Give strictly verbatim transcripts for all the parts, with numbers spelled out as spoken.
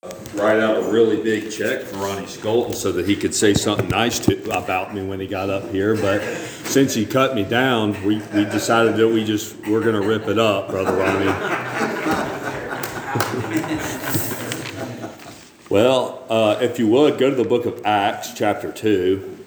write out a really big check for Ronnie Skolton so that he could say something nice to, about me when he got up here. But since he cut me down, we, we decided that we just, we're going to rip it up, Brother Ronnie. Well, uh, if you would, go to the book of Acts, chapter two.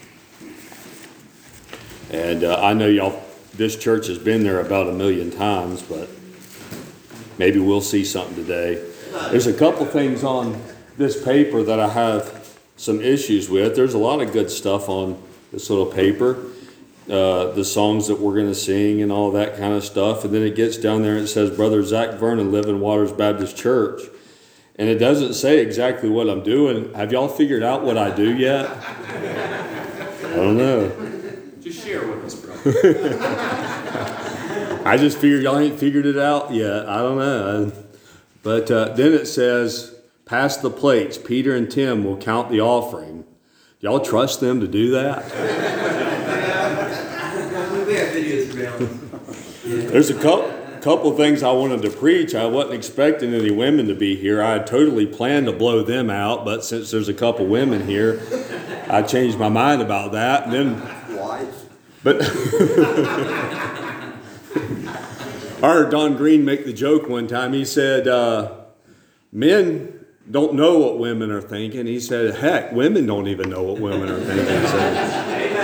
And uh, I know y'all, this church has been there about a million times, but maybe we'll see something today. There's a couple things on this paper that I have some issues with. There's a lot of good stuff on this little paper. Uh, the songs that we're going to sing and all that kind of stuff. And then it gets down there and it says, Brother Zach Vernon, Living Waters Baptist Church. And it doesn't say exactly what I'm doing. Have y'all figured out what I do yet? I don't know. Just share with us, bro. I just figured y'all ain't figured it out yet. I don't know. But uh, then it says, pass the plates. Peter and Tim will count the offering. Y'all trust them to do that? There's a couple, couple of things I wanted to preach. I wasn't expecting any women to be here. I had totally planned to blow them out, but since there's a couple women here, I changed my mind about that. And then, but I heard Don Green make the joke one time. He said, uh, men don't know what women are thinking. He said, heck, women don't even know what women are thinking. So.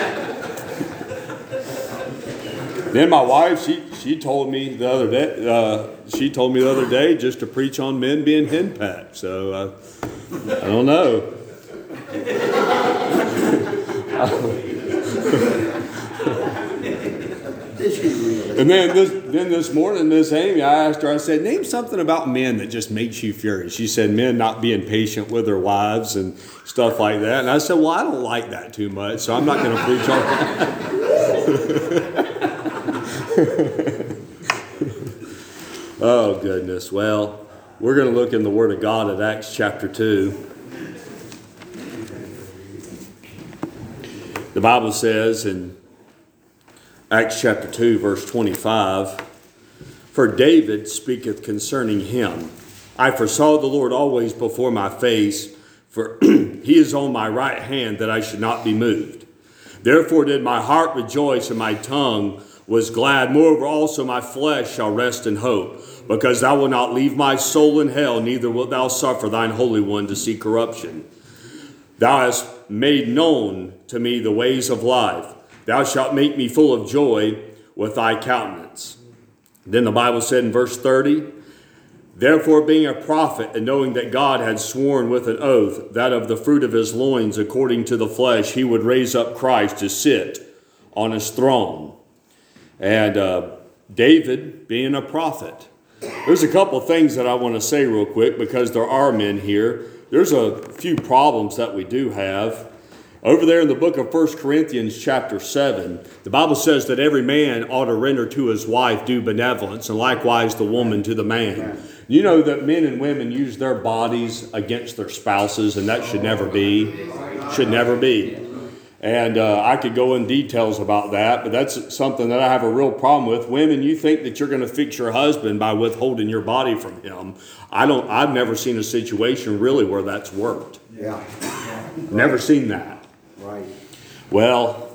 Then my wife, she she told me the other day, uh, she told me the other day just to preach on men being henpecked. So uh, I don't know. And then this, then this morning, Miss Amy, I asked her, I said, name something about men that just makes you furious. She said, men not being patient with their wives and stuff like that. And I said, well, I don't like that too much, so I'm not going to preach on that. Oh, goodness. Well, we're going to look in the Word of God at Acts chapter two. The Bible says in Acts chapter two, verse twenty-five, for David speaketh concerning him, I foresaw the Lord always before my face, for he is on my right hand, that I should not be moved. Therefore did my heart rejoice, and my tongue was glad. Moreover also my flesh shall rest in hope, because thou wilt not leave my soul in hell, neither wilt thou suffer thine Holy One to see corruption. Thou hast made known to me the ways of life. Thou shalt make me full of joy with thy countenance. Then the Bible said in verse thirty, therefore being a prophet, and knowing that God had sworn with an oath that of the fruit of his loins, according to the flesh, he would raise up Christ to sit on his throne. And uh, David being a prophet. There's a couple of things that I want to say real quick, because there are men here. There's a few problems that we do have. Over there in the book of First Corinthians chapter seven, the Bible says that every man ought to render to his wife due benevolence, and likewise the woman to the man. You know that men and women use their bodies against their spouses, and that should never be. Should never be. And uh, I could go in details about that, but that's something that I have a real problem with. Women, you think that you're going to fix your husband by withholding your body from him. I don't. I've never seen a situation really where that's worked. Yeah. Never seen that. Right. Well,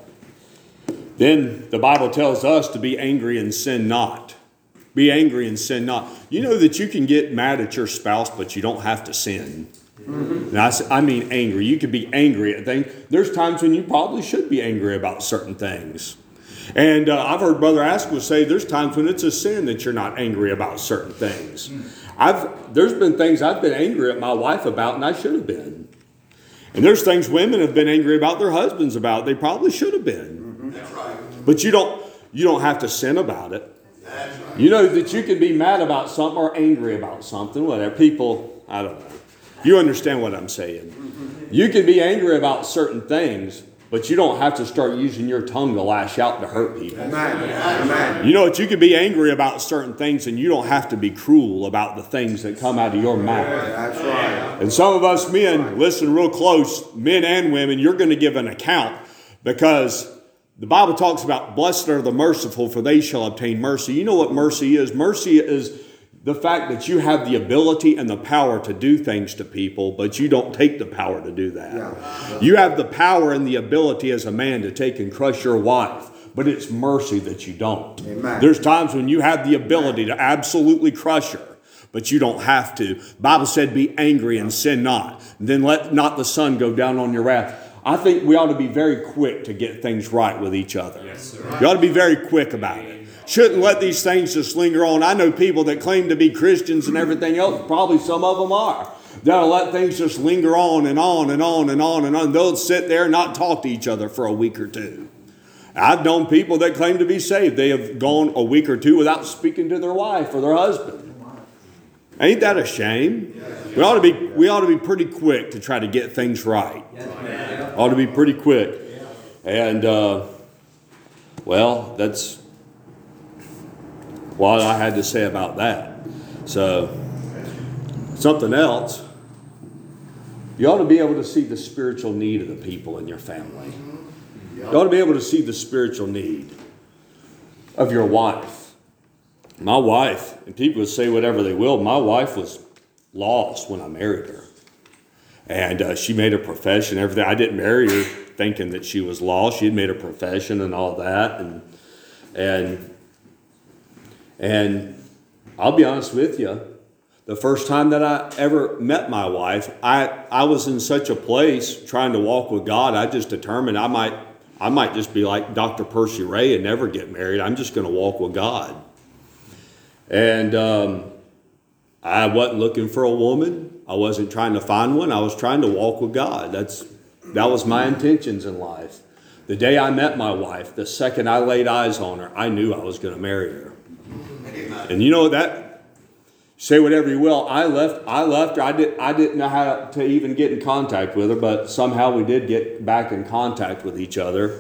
then the Bible tells us to be angry and sin not. Be angry and sin not. You know that you can get mad at your spouse, but you don't have to sin. Mm-hmm. Now, I mean angry. You could be angry at things. There's times when you probably should be angry about certain things. And uh, I've heard Brother Askell say there's times when it's a sin that you're not angry about certain things. I've There's been things I've been angry at my wife about, and I should have been. And there's things women have been angry about their husbands about. They probably should have been. Mm-hmm. That's right. But you don't you don't have to sin about it. That's right. You know that you can be mad about something or angry about something. Whatever. People, I don't know. You understand what I'm saying. You can be angry about certain things, but you don't have to start using your tongue to lash out to hurt people. Amen. Amen. You know what? You can be angry about certain things, and you don't have to be cruel about the things that come out of your mouth. That's right. And some of us men, listen real close, men and women, you're going to give an account, because the Bible talks about blessed are the merciful, for they shall obtain mercy. You know what mercy is? Mercy is the fact that you have the ability and the power to do things to people, but you don't take the power to do that. Yeah. You have the power and the ability as a man to take and crush your wife, but it's mercy that you don't. Amen. There's times when you have the ability to absolutely crush her, but you don't have to. The Bible said, be angry and sin not. Then let not the sun go down on your wrath. I think we ought to be very quick to get things right with each other. Yes, sir. You ought to be very quick about it. Shouldn't let these things just linger on. I know people that claim to be Christians and everything else. Probably some of them are. They'll let things just linger on and on and on and on and on. They'll sit there and not talk to each other for a week or two. I've known people that claim to be saved. They have gone a week or two without speaking to their wife or their husband. Ain't that a shame? We ought to be, we ought to be pretty quick to try to get things right. Ought to be pretty quick. And, uh, well, that's what I had to say about that. So, something else. You ought to be able to see the spiritual need of the people in your family. You ought to be able to see the spiritual need of your wife. My wife, and people would say whatever they will, my wife was lost when I married her. And uh, she made a profession, everything. I didn't marry her thinking that she was lost. She had made a profession and all that. And and and I'll be honest with you, the first time that I ever met my wife, I, I was in such a place trying to walk with God, I just determined I might I might just be like Doctor Percy Ray and never get married. I'm just going to walk with God. And um, I wasn't looking for a woman. I wasn't trying to find one. I was trying to walk with God. That's that was my intentions in life. The day I met my wife, the second I laid eyes on her, I knew I was going to marry her. And you know that, say whatever you will, I left I left her. I, did, I didn't know how to even get in contact with her, but somehow we did get back in contact with each other.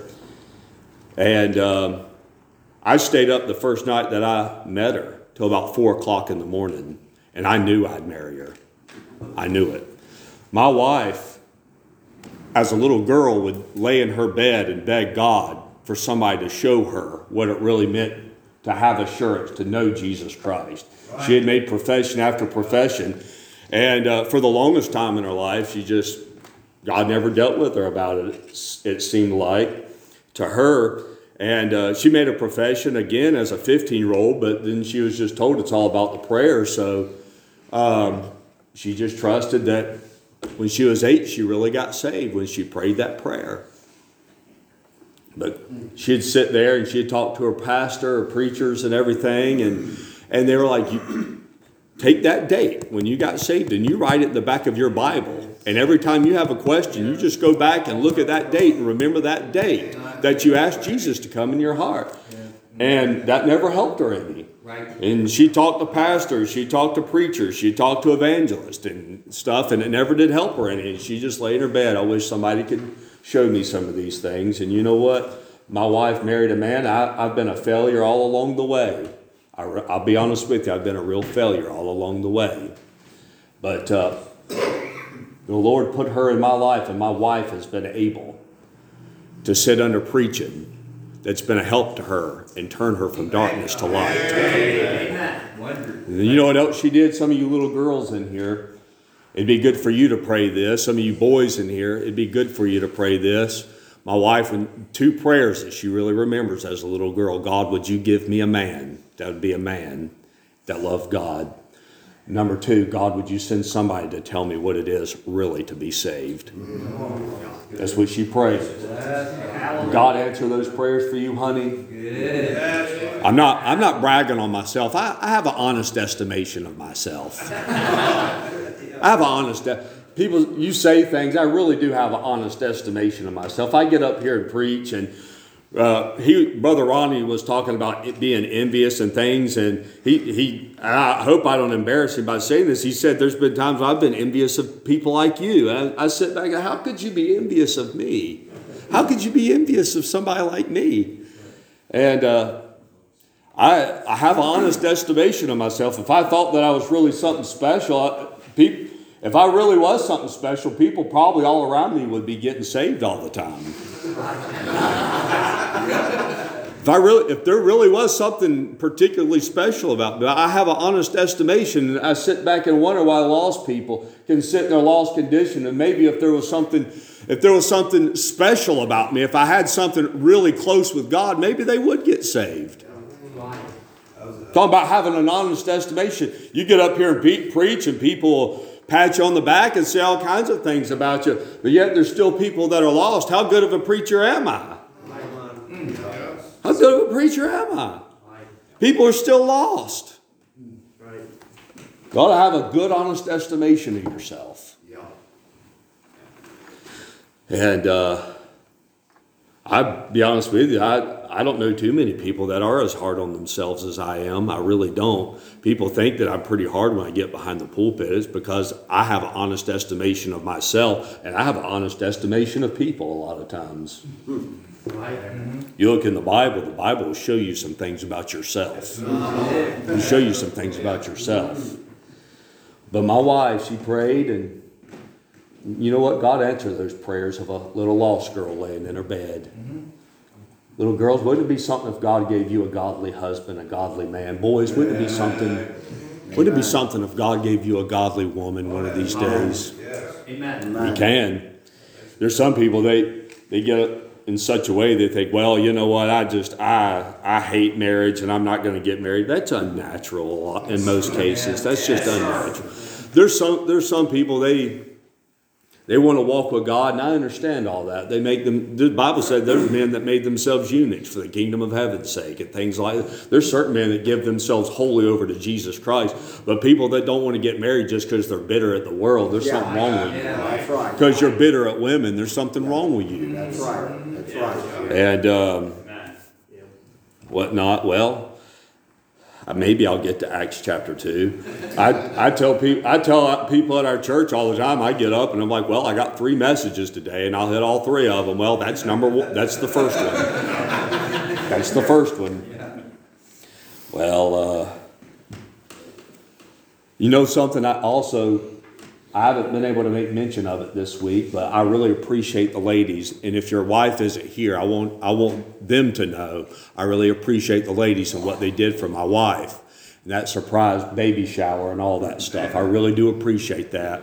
And um, I stayed up the first night that I met her till about four o'clock in the morning, and I knew I'd marry her. I knew it. My wife, as a little girl, would lay in her bed and beg God for somebody to show her what it really meant to have assurance, to know Jesus Christ. Right. She had made profession after profession. And uh, for the longest time in her life, she just, God never dealt with her about it, it seemed like, to her. And uh, she made a profession again as a fifteen-year-old, but then she was just told it's all about the prayer. So um, she just trusted that when she was eight, she really got saved when she prayed that prayer. But she'd sit there and she'd talk to her pastor, her preachers and everything. And, and they were like, you, take that date when you got saved and you write it in the back of your Bible. And every time you have a question, you just go back and look at that date and remember that date that you asked Jesus to come in your heart. And that never helped her any. And she talked to pastors, she talked to preachers, she talked to evangelists and stuff, and it never did help her any. And she just lay in her bed. I wish somebody could show me some of these things. And you know what? My wife married a man. I, I've been a failure all along the way. I, I'll be honest with you. I've been a real failure all along the way. But uh, the Lord put her in my life, and my wife has been able to sit under preaching that's been a help to her and turn her from darkness to light. And you know what else she did? Some of you little girls in here, it'd be good for you to pray this. Some of you boys in here, it'd be good for you to pray this. My wife, and two prayers that she really remembers as a little girl. God, would you give me a man that would be a man that loved God? Number two, God, would you send somebody to tell me what it is really to be saved? That's what she prayed. God answer those prayers for you, honey? I'm not, I'm not bragging on myself. I, I have an honest estimation of myself. I have an honest, people, you say things, I really do have an honest estimation of myself. I get up here and preach, and uh, he, Brother Ronnie was talking about it being envious and things, and he, he, I hope I don't embarrass him by saying this. He said, there's been times I've been envious of people like you. And I, I sit back and how could you be envious of me? How could you be envious of somebody like me? And uh, I, I have an honest estimation of myself. If I thought that I was really something special, I, people, if I really was something special, people probably all around me would be getting saved all the time. If I really, if there really was something particularly special about me, I have an honest estimation, and I sit back and wonder why lost people can sit in their lost condition. And maybe if there was something, if there was something special about me, if I had something really close with God, maybe they would get saved. Talking about having an honest estimation. You get up here and be, preach, and people will pat you on the back and say all kinds of things about you, but yet there's still people that are lost. How good of a preacher am I? How good of a preacher am I? People are still lost. You ought to have a good, honest estimation of yourself. And uh, I'll be honest with you, I, I don't know too many people that are as hard on themselves as I am. I really don't. People think that I'm pretty hard when I get behind the pulpit. It's because I have an honest estimation of myself, and I have an honest estimation of people a lot of times. You look in the Bible, the Bible will show you some things about yourself. It'll show you some things about yourself. But my wife, she prayed, and you know what? God answered those prayers of a little lost girl laying in her bed. Little girls, wouldn't it be something if God gave you a godly husband, a godly man? Boys, wouldn't it be something? Wouldn't it be something if God gave you a godly woman one of these days? Amen. He can. There's some people, they they get in such a way they think, well, you know what, I just, I I hate marriage and I'm not going to get married. That's unnatural in most cases. That's just unnatural. There's some, there's some people, they they want to walk with God, and I understand all that. They make them, the Bible said there's men that made themselves eunuchs for the kingdom of heaven's sake and things like that. There's certain men that give themselves wholly over to Jesus Christ, but people that don't want to get married just because they're bitter at the world, there's Yeah, something wrong with you. That's right. Because you're bitter at women, there's something wrong with you. That's right. That's right. And um, whatnot, well, uh, maybe I'll get to Acts chapter two. I, I tell people I tell people at our church all the time. I get up and I'm like, well, I got three messages today, and I'll hit all three of them. Well, that's number one. That's the first one. That's the first one. Well, uh, you know something. I also I haven't been able to make mention of it this week, but I really appreciate the ladies. And if your wife isn't here, I want I want them to know I really appreciate the ladies and what they did for my wife. And that surprise baby shower and all that stuff. I really do appreciate that.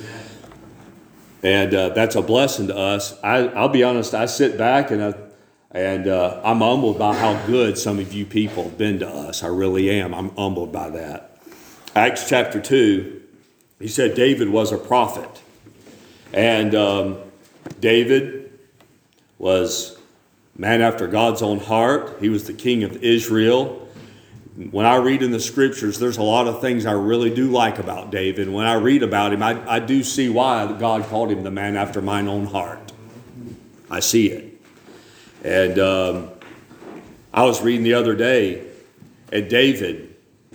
And uh, that's a blessing to us. I, I'll be honest, I sit back and, I, and uh, I'm humbled by how good some of you people have been to us. I really am. I'm humbled by that. Acts chapter two. He said David was a prophet. And um, David was a man after God's own heart. He was the king of Israel. When I read in the scriptures, there's a lot of things I really do like about David. When I read about him, I, I do see why God called him the man after mine own heart. I see it. And um, I was reading the other day, and David...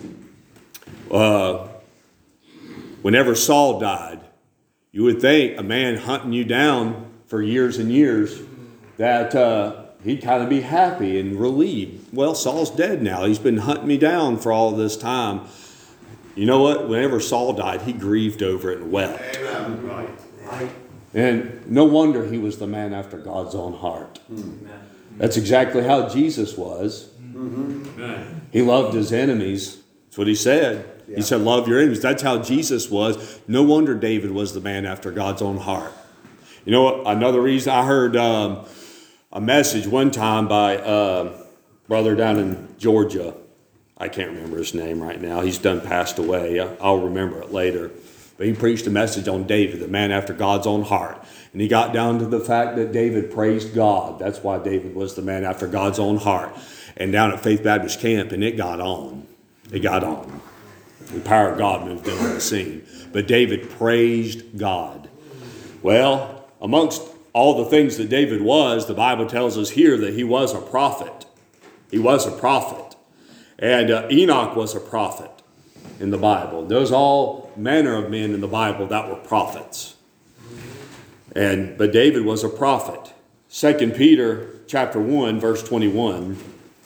Uh, Whenever Saul died, you would think a man hunting you down for years and years, that uh, he'd kind of be happy and relieved. Well, Saul's dead now. He's been hunting me down for all this time. You know what? Whenever Saul died, he grieved over it and wept. And no wonder he was the man after God's own heart. That's exactly how Jesus was. He loved his enemies. That's what he said. He said, love your enemies. That's how Jesus was. No wonder David was the man after God's own heart. You know what? Another reason, I heard um, a message one time by a brother down in Georgia. I can't remember his name right now. He's done passed away. I'll remember it later. But he preached a message on David, the man after God's own heart. And he got down to the fact that David praised God. That's why David was the man after God's own heart. And down at Faith Baptist Camp, and it got on. It got on. The power of God moved in on the scene. But David praised God. Well, amongst all the things that David was, the Bible tells us here that he was a prophet. He was a prophet. And uh, Enoch was a prophet in the Bible. There's all manner of men in the Bible that were prophets. And but David was a prophet. Second Peter chapter one, verse twenty-one.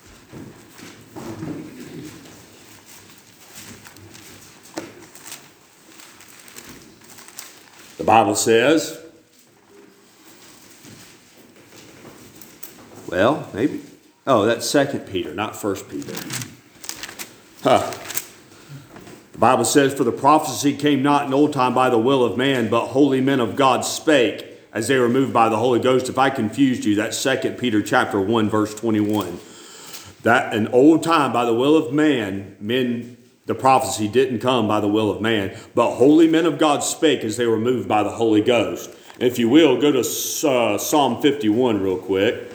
The Bible says, well, maybe, Oh, that's Second Peter, not First Peter. Huh. The Bible says, for the prophecy came not in old time by the will of man, but holy men of God spake as they were moved by the Holy Ghost. If I confused you, that's Second Peter chapter one, verse twenty-one. That in old time by the will of man, men, the prophecy didn't come by the will of man, but holy men of God spake as they were moved by the Holy Ghost. If you will, go to uh, Psalm fifty-one real quick.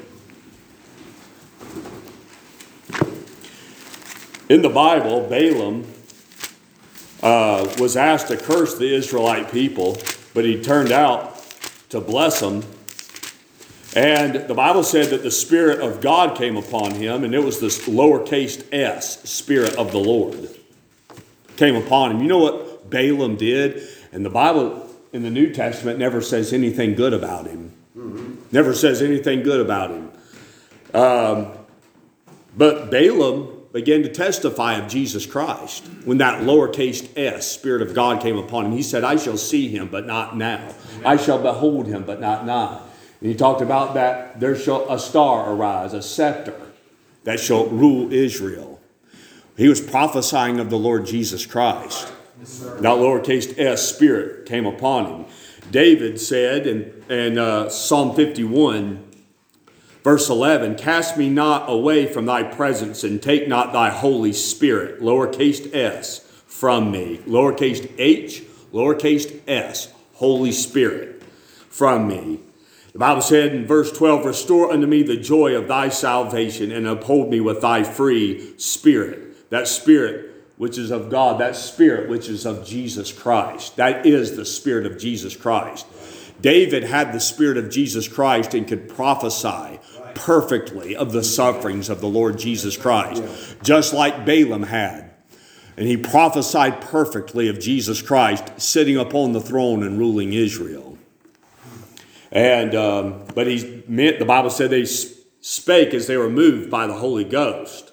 In the Bible, Balaam uh, was asked to curse the Israelite people, but he turned out to bless them. And the Bible said that the Spirit of God came upon him, and it was this lowercase s, Spirit of the Lord, came upon him. You know what Balaam did? And the Bible in the New Testament never says anything good about him. Mm-hmm. Never says anything good about him. Um, but Balaam began to testify of Jesus Christ when that lowercase s, Spirit of God, came upon him. He said, I shall see him, but not now. Amen. I shall behold him, but not now. And he talked about that there shall a star arise, a scepter that shall rule Israel. He was prophesying of the Lord Jesus Christ. Yes, that lowercase s Spirit came upon him. David said in, in uh, Psalm fifty-one, verse eleven, cast me not away from thy presence and take not thy Holy Spirit, lowercase s, from me. Lowercase h, lowercase s, Holy Spirit, from me. The Bible said in verse twelve, restore unto me the joy of thy salvation and uphold me with thy free spirit. That spirit which is of God, that Spirit which is of Jesus Christ. That is the Spirit of Jesus Christ. David had the Spirit of Jesus Christ and could prophesy perfectly of the sufferings of the Lord Jesus Christ, just like Balaam had. And he prophesied perfectly of Jesus Christ sitting upon the throne and ruling Israel. And um, but he meant, the Bible said they spake as they were moved by the Holy Ghost.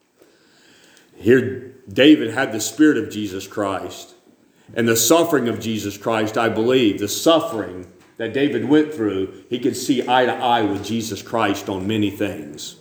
Here David had the Spirit of Jesus Christ and the suffering of Jesus Christ. I believe the suffering that David went through, he could see eye to eye with Jesus Christ on many things.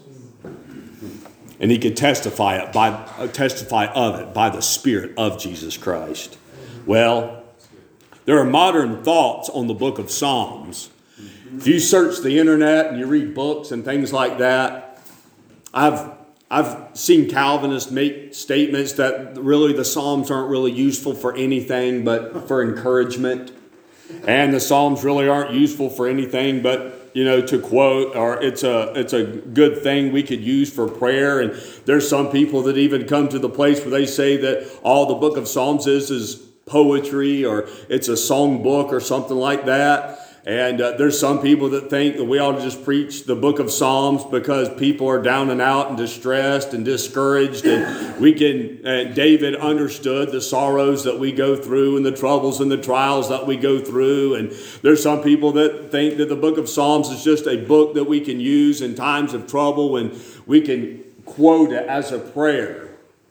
And he could testify it by uh, testify of it by the Spirit of Jesus Christ. Well, there are modern thoughts on the book of Psalms. If you search the internet and you read books and things like that, I've I've seen Calvinists make statements that really the Psalms aren't really useful for anything but for encouragement. And the Psalms really aren't useful for anything but, you know, to quote, or it's a it's a good thing we could use for prayer. And there's some people that even come to the place where they say that all the book of Psalms is is poetry, or it's a song book or something like that. And uh, there's some people that think that we ought to just preach the book of Psalms because people are down and out and distressed and discouraged. And we can, uh, David understood the sorrows that we go through and the troubles and the trials that we go through. And there's some people that think that the book of Psalms is just a book that we can use in times of trouble and we can quote it as a prayer.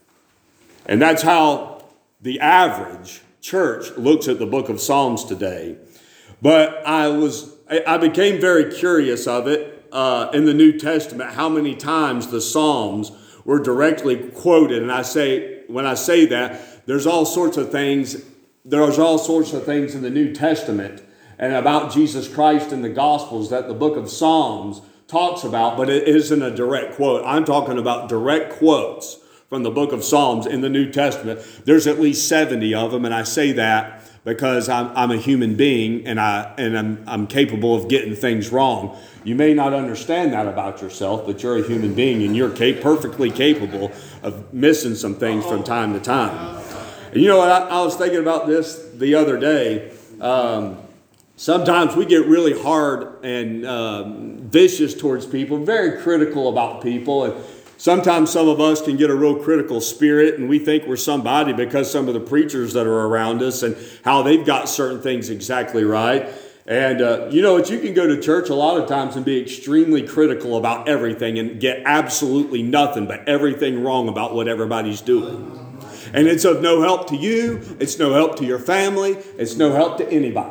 And that's how the average church looks at the book of Psalms today. But I was, I became very curious of it uh, in the New Testament, how many times the Psalms were directly quoted. And I say, when I say that, there's all sorts of things, there's all sorts of things in the New Testament and about Jesus Christ in the Gospels that the book of Psalms talks about, but it isn't a direct quote. I'm talking about direct quotes from the book of Psalms in the New Testament. There's at least seventy of them, and I say that because I'm, I'm a human being and, I, and I'm, I'm capable of getting things wrong. You may not understand that about yourself, but you're a human being and you're cap- perfectly capable of missing some things from time to time. And you know what? I, I was thinking about this the other day. Um, sometimes we get really hard and um, vicious towards people, very critical about people. And sometimes some of us can get a real critical spirit and we think we're somebody because some of the preachers that are around us and how they've got certain things exactly right. And uh, you know what? You can go to church a lot of times and be extremely critical about everything and get absolutely nothing but everything wrong about what everybody's doing. And it's of no help to you. It's no help to your family. It's no help to anybody.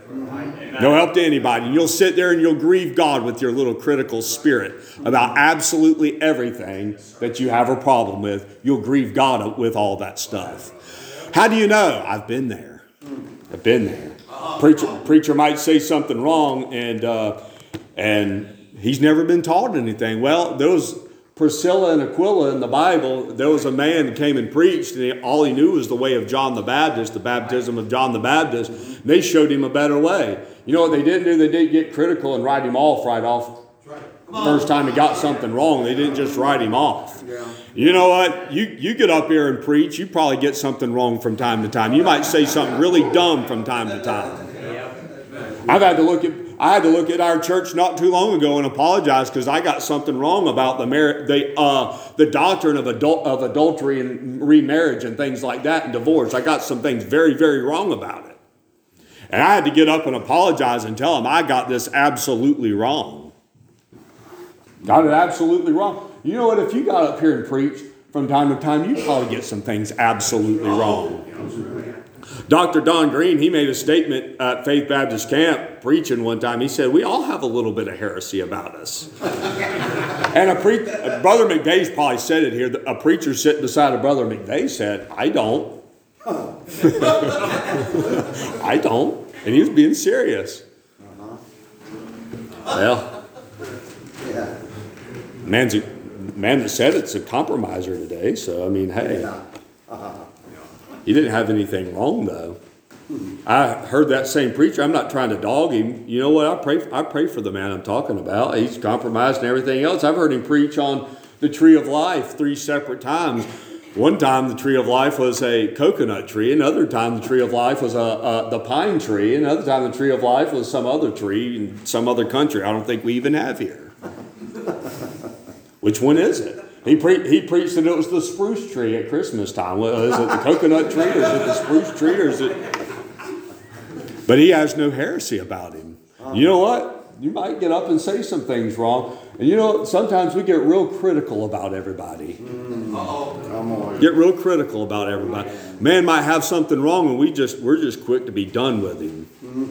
No help to anybody. And you'll sit there and you'll grieve God with your little critical spirit about absolutely everything that you have a problem with. You'll grieve God with all that stuff. How do you know? I've been there. I've been there. Preacher, preacher might say something wrong, and uh, and he's never been taught anything. Well, there was Priscilla and Aquila in the Bible. There was a man that came and preached, and he, all he knew was the way of John the Baptist, the baptism of John the Baptist. And they showed him a better way. You know what they didn't do? They didn't get critical and write him off right off. First time he got something wrong, they didn't just write him off. You know what? You you get up here and preach, you probably get something wrong from time to time. You might say something really dumb from time to time. I've had to look at I had to look at our church not too long ago and apologize because I got something wrong about the mar- the uh, the doctrine of adult of adultery and remarriage and things like that and divorce. I got some things very very wrong about it, and I had to get up and apologize and tell them I got this absolutely wrong. Got it absolutely wrong. You know what? If you got up here and preached from time to time, you probably get some things absolutely wrong. Doctor Don Green, he made a statement at Faith Baptist Camp preaching one time. He said, we all have a little bit of heresy about us. And a pre- Brother McVeigh's probably said it here. A preacher sitting beside a Brother McVeigh said, I don't. I don't. And he was being serious. Well, Yeah. man's a, man that said it's a compromiser today. So, I mean, hey. He didn't have anything wrong, though. I heard that same preacher. I'm not trying to dog him. You know what? I pray, I pray for the man I'm talking about. He's compromised and everything else. I've heard him preach on the tree of life three separate times. One time the tree of life was a coconut tree. Another time the tree of life was a, a the pine tree. Another time the tree of life was some other tree in some other country I don't think we even have here. Which one is it? He, pre- he preached that it was the spruce tree at Christmas time. Well, is it the coconut tree or is it the spruce tree or is it... But he has no heresy about him. You know what? You might get up and say some things wrong. And you know, sometimes we get real critical about everybody. Uh-oh. Get real critical about everybody. Man might have something wrong and we just, we're just quick to be done with him.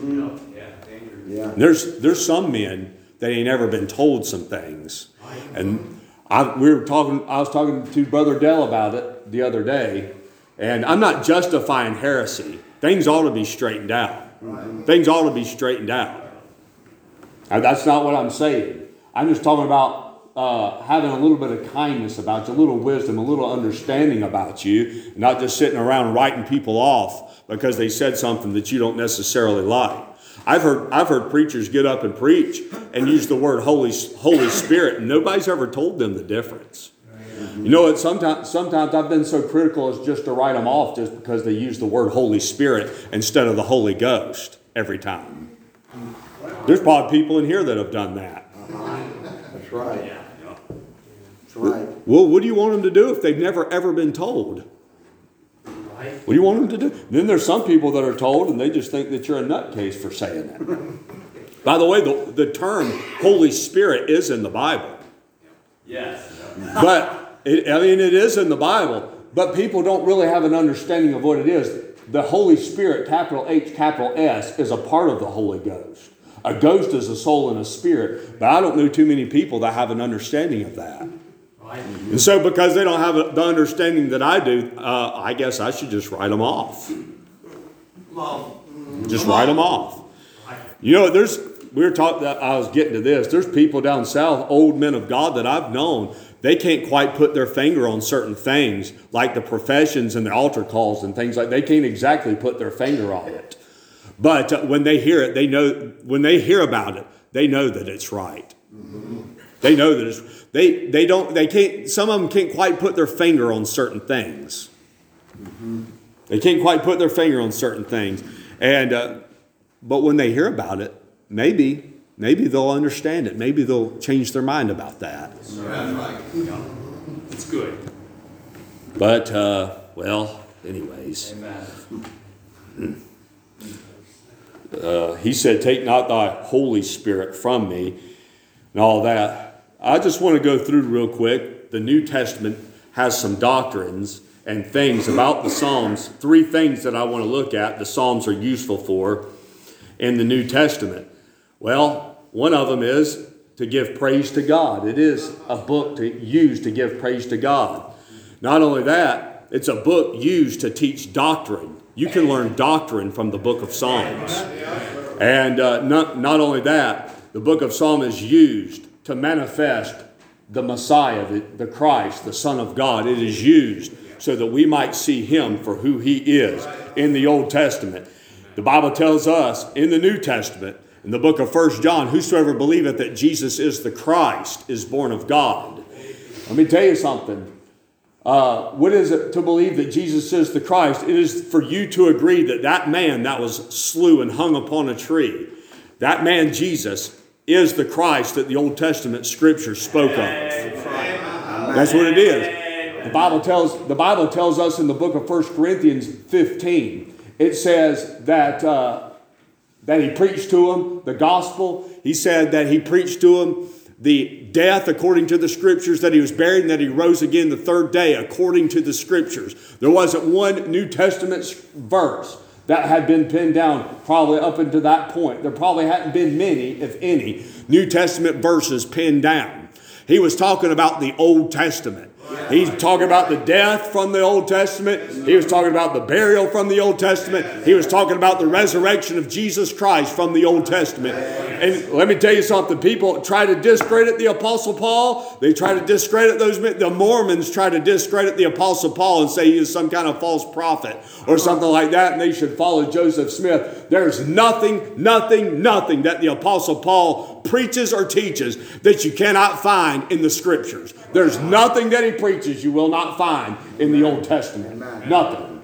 Yeah. And there's, there's some men that ain't never been told some things. And... I, we were talking. I was talking to Brother Dell about it the other day, and I'm not justifying heresy. Things ought to be straightened out. Right. Things ought to be straightened out. And that's not what I'm saying. I'm just talking about uh, having a little bit of kindness about you, a little wisdom, a little understanding about you, not just sitting around writing people off because they said something that you don't necessarily like. I've heard I've heard preachers get up and preach and use the word Holy Holy Spirit, and nobody's ever told them the difference. You know what? Sometimes sometimes I've been so critical as just to write them off just because they use the word Holy Spirit instead of the Holy Ghost every time. There's probably people in here that have done that. That's right. That's right. Well, what do you want them to do if they've never ever been told? What do you want them to do? Then there's some people that are told and they just think that you're a nutcase for saying that. By the way, the, the term Holy Spirit is in the Bible. Yes. But, it, I mean, it is in the Bible, but people don't really have an understanding of what it is. The Holy Spirit, capital H, capital S, is a part of the Holy Ghost. A ghost is a soul and a spirit, but I don't know too many people that have an understanding of that. And so because they don't have the understanding that I do, uh, I guess I should just write them off. Just write them off. You know, there's, we were talking, I was getting to this. There's people down south, old men of God that I've known, they can't quite put their finger on certain things, like the professions and the altar calls and things like that. They can't exactly put their finger on it. But uh, when they hear it, they know, when they hear about it, they know that it's right. They know that it's, they, they don't, they can't, some of them can't quite put their finger on certain things. Mm-hmm. They can't quite put their finger on certain things. And, uh, but when they hear about it, maybe, maybe they'll understand it. Maybe they'll change their mind about that. That's right. It's good. But, uh, well, anyways. Amen. Uh, he said, take not thy Holy Spirit from me and all that. I just want to go through real quick. The New Testament has some doctrines and things about the Psalms. Three things that I want to look at the Psalms are useful for. in the New Testament? Well, one of them is to give praise to God. It is a book to use to give praise to God. Not only that, it's a book used to teach doctrine. You can learn doctrine from the book of Psalms. And uh, not, not only that, the book of Psalms is used to manifest the Messiah, the, the Christ, the Son of God. It is used so that we might see him for who he is in the Old Testament. The Bible tells us in the New Testament, in the book of First John, whosoever believeth that Jesus is the Christ is born of God. Let me tell you something. Uh, what is it to believe that Jesus is the Christ? It is for you to agree that that man that was slew and hung upon a tree, that man Jesus is the Christ that the Old Testament scripture spoke of. That's what it is. The Bible tells, the Bible tells us in the book of First Corinthians fifteen, it says that, uh, that he preached to them the gospel. He said that he preached to them the death according to the scriptures, that he was buried and that he rose again the third day according to the scriptures. There wasn't one New Testament verse that had been pinned down probably up until that point. There probably hadn't been many, if any, New Testament verses pinned down. He was talking about the Old Testament. He's talking about the death from the Old Testament. He was talking about the burial from the Old Testament. He was talking about the resurrection of Jesus Christ from the Old Testament. And let me tell you something. People try to discredit the Apostle Paul. They try to discredit those men. The Mormons try to discredit the Apostle Paul and say he is some kind of false prophet or something like that, and they should follow Joseph Smith. There's nothing, nothing, nothing that the Apostle Paul preaches or teaches that you cannot find in the scriptures. There's nothing that he preaches you will not find in the Old Testament. Nothing.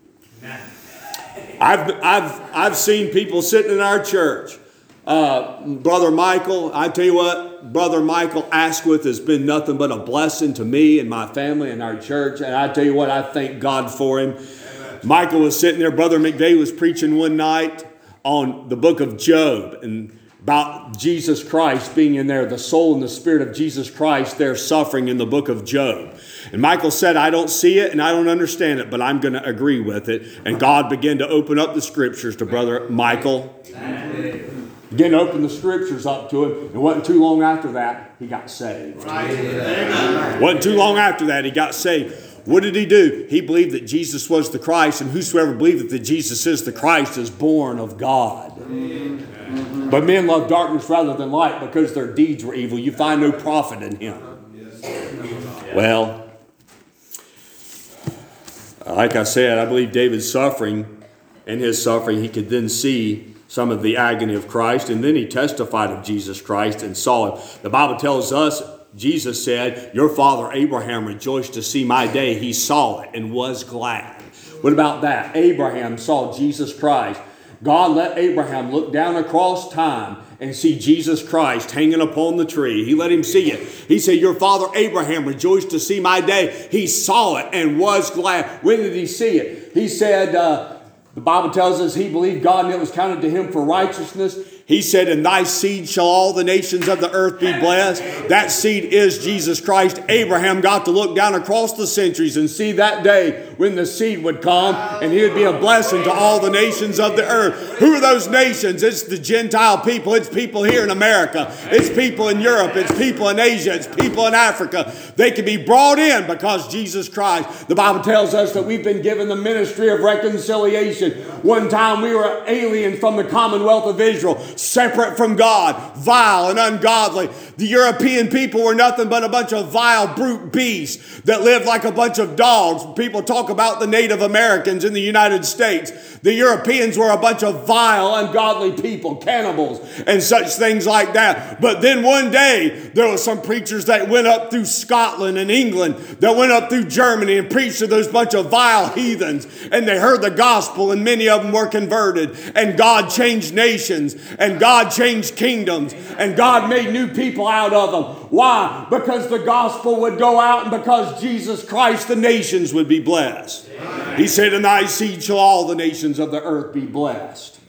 I've, I've, I've seen people sitting in our church. Uh, Brother Michael, I tell you what, Brother Michael Asquith has been nothing but a blessing to me and my family and our church. And I tell you what, I thank God for him. Amen. Michael was sitting there. Brother McVeigh was preaching one night on the book of Job and about Jesus Christ being in there, the soul and the spirit of Jesus Christ there suffering in the book of Job. And Michael said, I don't see it and I don't understand it, but I'm going to agree with it. And God began to open up the scriptures to Brother Michael. Amen. Began to open the scriptures up to him. It wasn't too long after that, he got saved. Right. Wasn't too long after that, he got saved. What did he do? He believed that Jesus was the Christ, and whosoever believeth that Jesus is the Christ is born of God. Mm-hmm. But men love darkness rather than light because their deeds were evil. You find no profit in him. Well, like I said, I believe David's suffering, in his suffering, he could then see some of the agony of Christ, and then he testified of Jesus Christ and saw him. The Bible tells us, Jesus said, your father Abraham rejoiced to see my day. He saw it and was glad. What about that? Abraham saw Jesus Christ. God let Abraham look down across time and see Jesus Christ hanging upon the tree. He let him see it. He said, your father Abraham rejoiced to see my day. He saw it and was glad. When did he see it? He said, uh, the Bible tells us he believed God and it was counted to him for righteousness. He said, in thy seed shall all the nations of the earth be blessed. That seed is Jesus Christ. Abraham got to look down across the centuries and see that day when the seed would come and he would be a blessing to all the nations of the earth. Who are those nations? It's the Gentile people. It's people here in America. It's people in Europe. It's people in Asia. It's people in Africa. They can be brought in because Jesus Christ. The Bible tells us that we've been given the ministry of reconciliation. One time we were aliens from the Commonwealth of Israel, separate from God, vile and ungodly. The European people were nothing but a bunch of vile, brute beasts that lived like a bunch of dogs. People talk about the Native Americans in the United States. The Europeans were a bunch of vile, ungodly people, cannibals, and such things like that. But then one day, there were some preachers that went up through Scotland and England, that went up through Germany and preached to those bunch of vile heathens. And they heard the gospel, and many of them were converted. And God changed nations, and God changed kingdoms, and God made new people out of them. Why? Because the gospel would go out, and because Jesus Christ, the nations would be blessed. Amen. He said, in thy seed shall all the nations of the earth be blessed.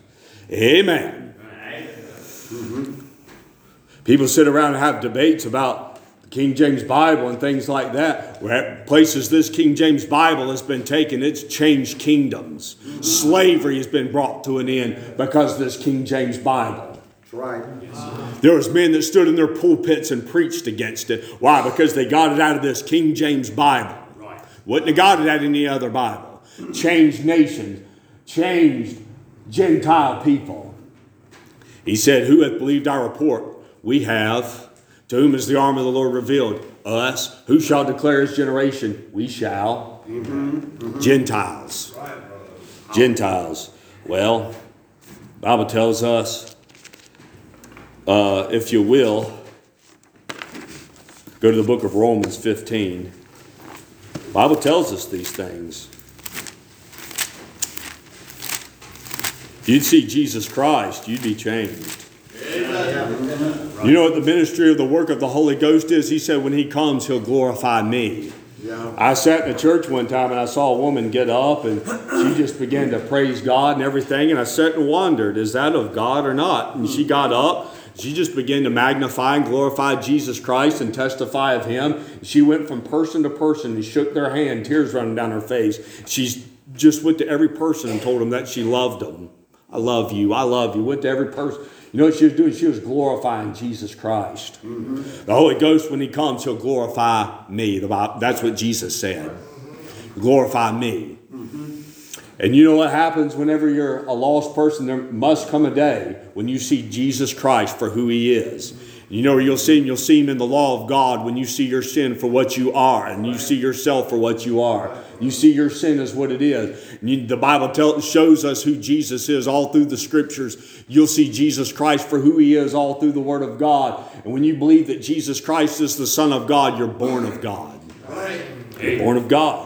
Amen. Mm-hmm. People sit around and have debates about King James Bible and things like that, where places this King James Bible has been taken, it's changed kingdoms. Slavery has been brought to an end because of this King James Bible. That's right. There was men that stood in their pulpits and preached against it. Why? Because they got it out of this King James Bible. Right. Wouldn't have got it out of any other Bible. Changed nations. Changed Gentile people. He said, who hath believed our report? We have. To whom is the arm of the Lord revealed? Us. Who shall declare his generation? We shall. Mm-hmm. Mm-hmm. Gentiles. Gentiles. Well, the Bible tells us, uh, if you will, go to the book of Romans fifteen. The Bible tells us these things. If you'd see Jesus Christ, you'd be changed. You know what the ministry of the work of the Holy Ghost is? He said when he comes, he'll glorify me. Yeah. I sat in a church one time and I saw a woman get up and she just began to praise God and everything. And I sat and wondered, is that of God or not? And she got up. She just began to magnify and glorify Jesus Christ and testify of him. She went from person to person and shook their hand, tears running down her face. She just went to every person and told them that she loved them. I love you. I love you. Went to every person. You know what she was doing? She was glorifying Jesus Christ. Mm-hmm. The Holy Ghost, when he comes, he'll glorify me. That's what Jesus said. Glorify me. Mm-hmm. And you know what happens whenever you're a lost person? There must come a day when you see Jesus Christ for who he is. You know where you'll see him? You'll see him in the law of God when you see your sin for what you are and you see yourself for what you are. You see your sin as what it is. You, the Bible tell, shows us who Jesus is all through the scriptures. You'll see Jesus Christ for who he is all through the word of God. And when you believe that Jesus Christ is the Son of God, you're born of God. You're born of God.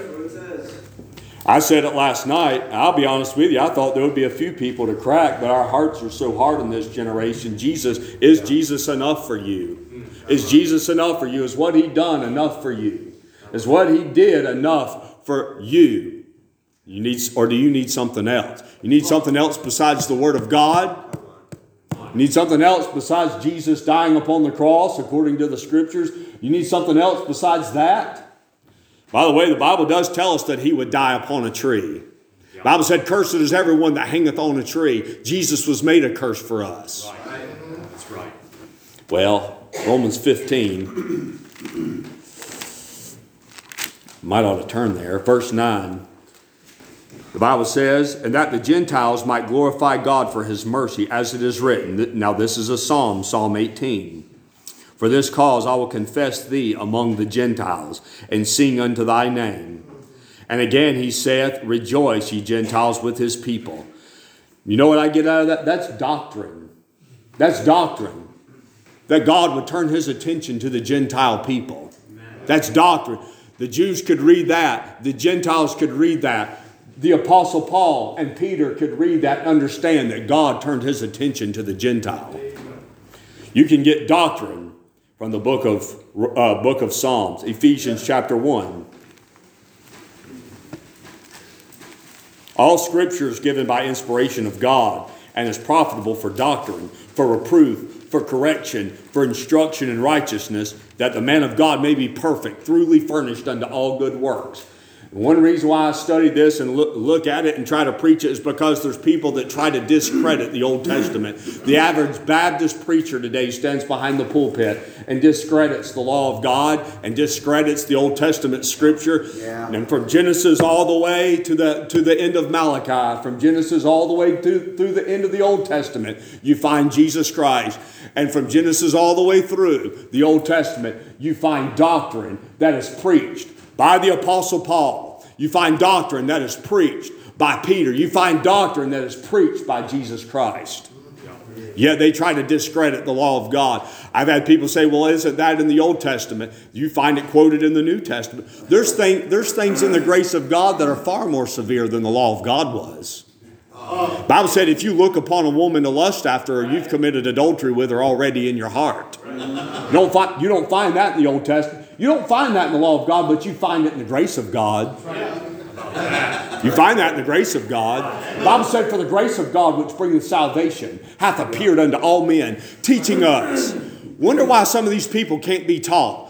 I said it last night. I'll be honest with you. I thought there would be a few people to crack, but our hearts are so hard in this generation. Jesus, is Jesus enough for you? Is Jesus enough for you? Is what he done enough for you? Is what he did enough for you? You need, or do you need something else? You need something else besides the Word of God? You need something else besides Jesus dying upon the cross according to the Scriptures? You need something else besides that? By the way, the Bible does tell us that he would die upon a tree. The Bible said, cursed is everyone that hangeth on a tree. Jesus was made a curse for us. Right. That's right. Well, Romans fifteen. Might ought to turn there. Verse nine. The Bible says, and that the Gentiles might glorify God for his mercy, as it is written. Now this is a psalm, Psalm eighteen. For this cause I will confess thee among the Gentiles, and sing unto thy name. And again he saith, rejoice, ye Gentiles, with his people. You know what I get out of that? That's doctrine. That's doctrine. That God would turn his attention to the Gentile people. That's doctrine. The Jews could read that. The Gentiles could read that. The Apostle Paul and Peter could read that and understand that God turned his attention to the Gentile. You can get doctrine from the book of uh, book of Psalms, Ephesians chapter one. All scripture is given by inspiration of God and is profitable for doctrine, for reproof, for correction, for instruction in righteousness, that the man of God may be perfect, truly furnished unto all good works. One reason why I study this and look, look at it and try to preach it is because there's people that try to discredit the Old Testament. The average Baptist preacher today stands behind the pulpit and discredits the law of God and discredits the Old Testament scripture. Yeah. And from Genesis all the way to the to the end of Malachi, from Genesis all the way to, through the end of the Old Testament, you find Jesus Christ. And from Genesis all the way through the Old Testament, you find doctrine that is preached by the Apostle Paul. You find doctrine that is preached by Peter. You find doctrine that is preached by Jesus Christ. Yet they try to discredit the law of God. I've had people say, well, isn't that in the Old Testament? You find it quoted in the New Testament. There's, thing, there's things in the grace of God that are far more severe than the law of God was. The Bible said if you look upon a woman to lust after her, you've committed adultery with her already in your heart. You don't find, you don't find that in the Old Testament. You don't find that in the law of God, but you find it in the grace of God. You find that in the grace of God. The Bible said, for the grace of God which bringeth salvation hath appeared unto all men, teaching us. Wonder why some of these people can't be taught.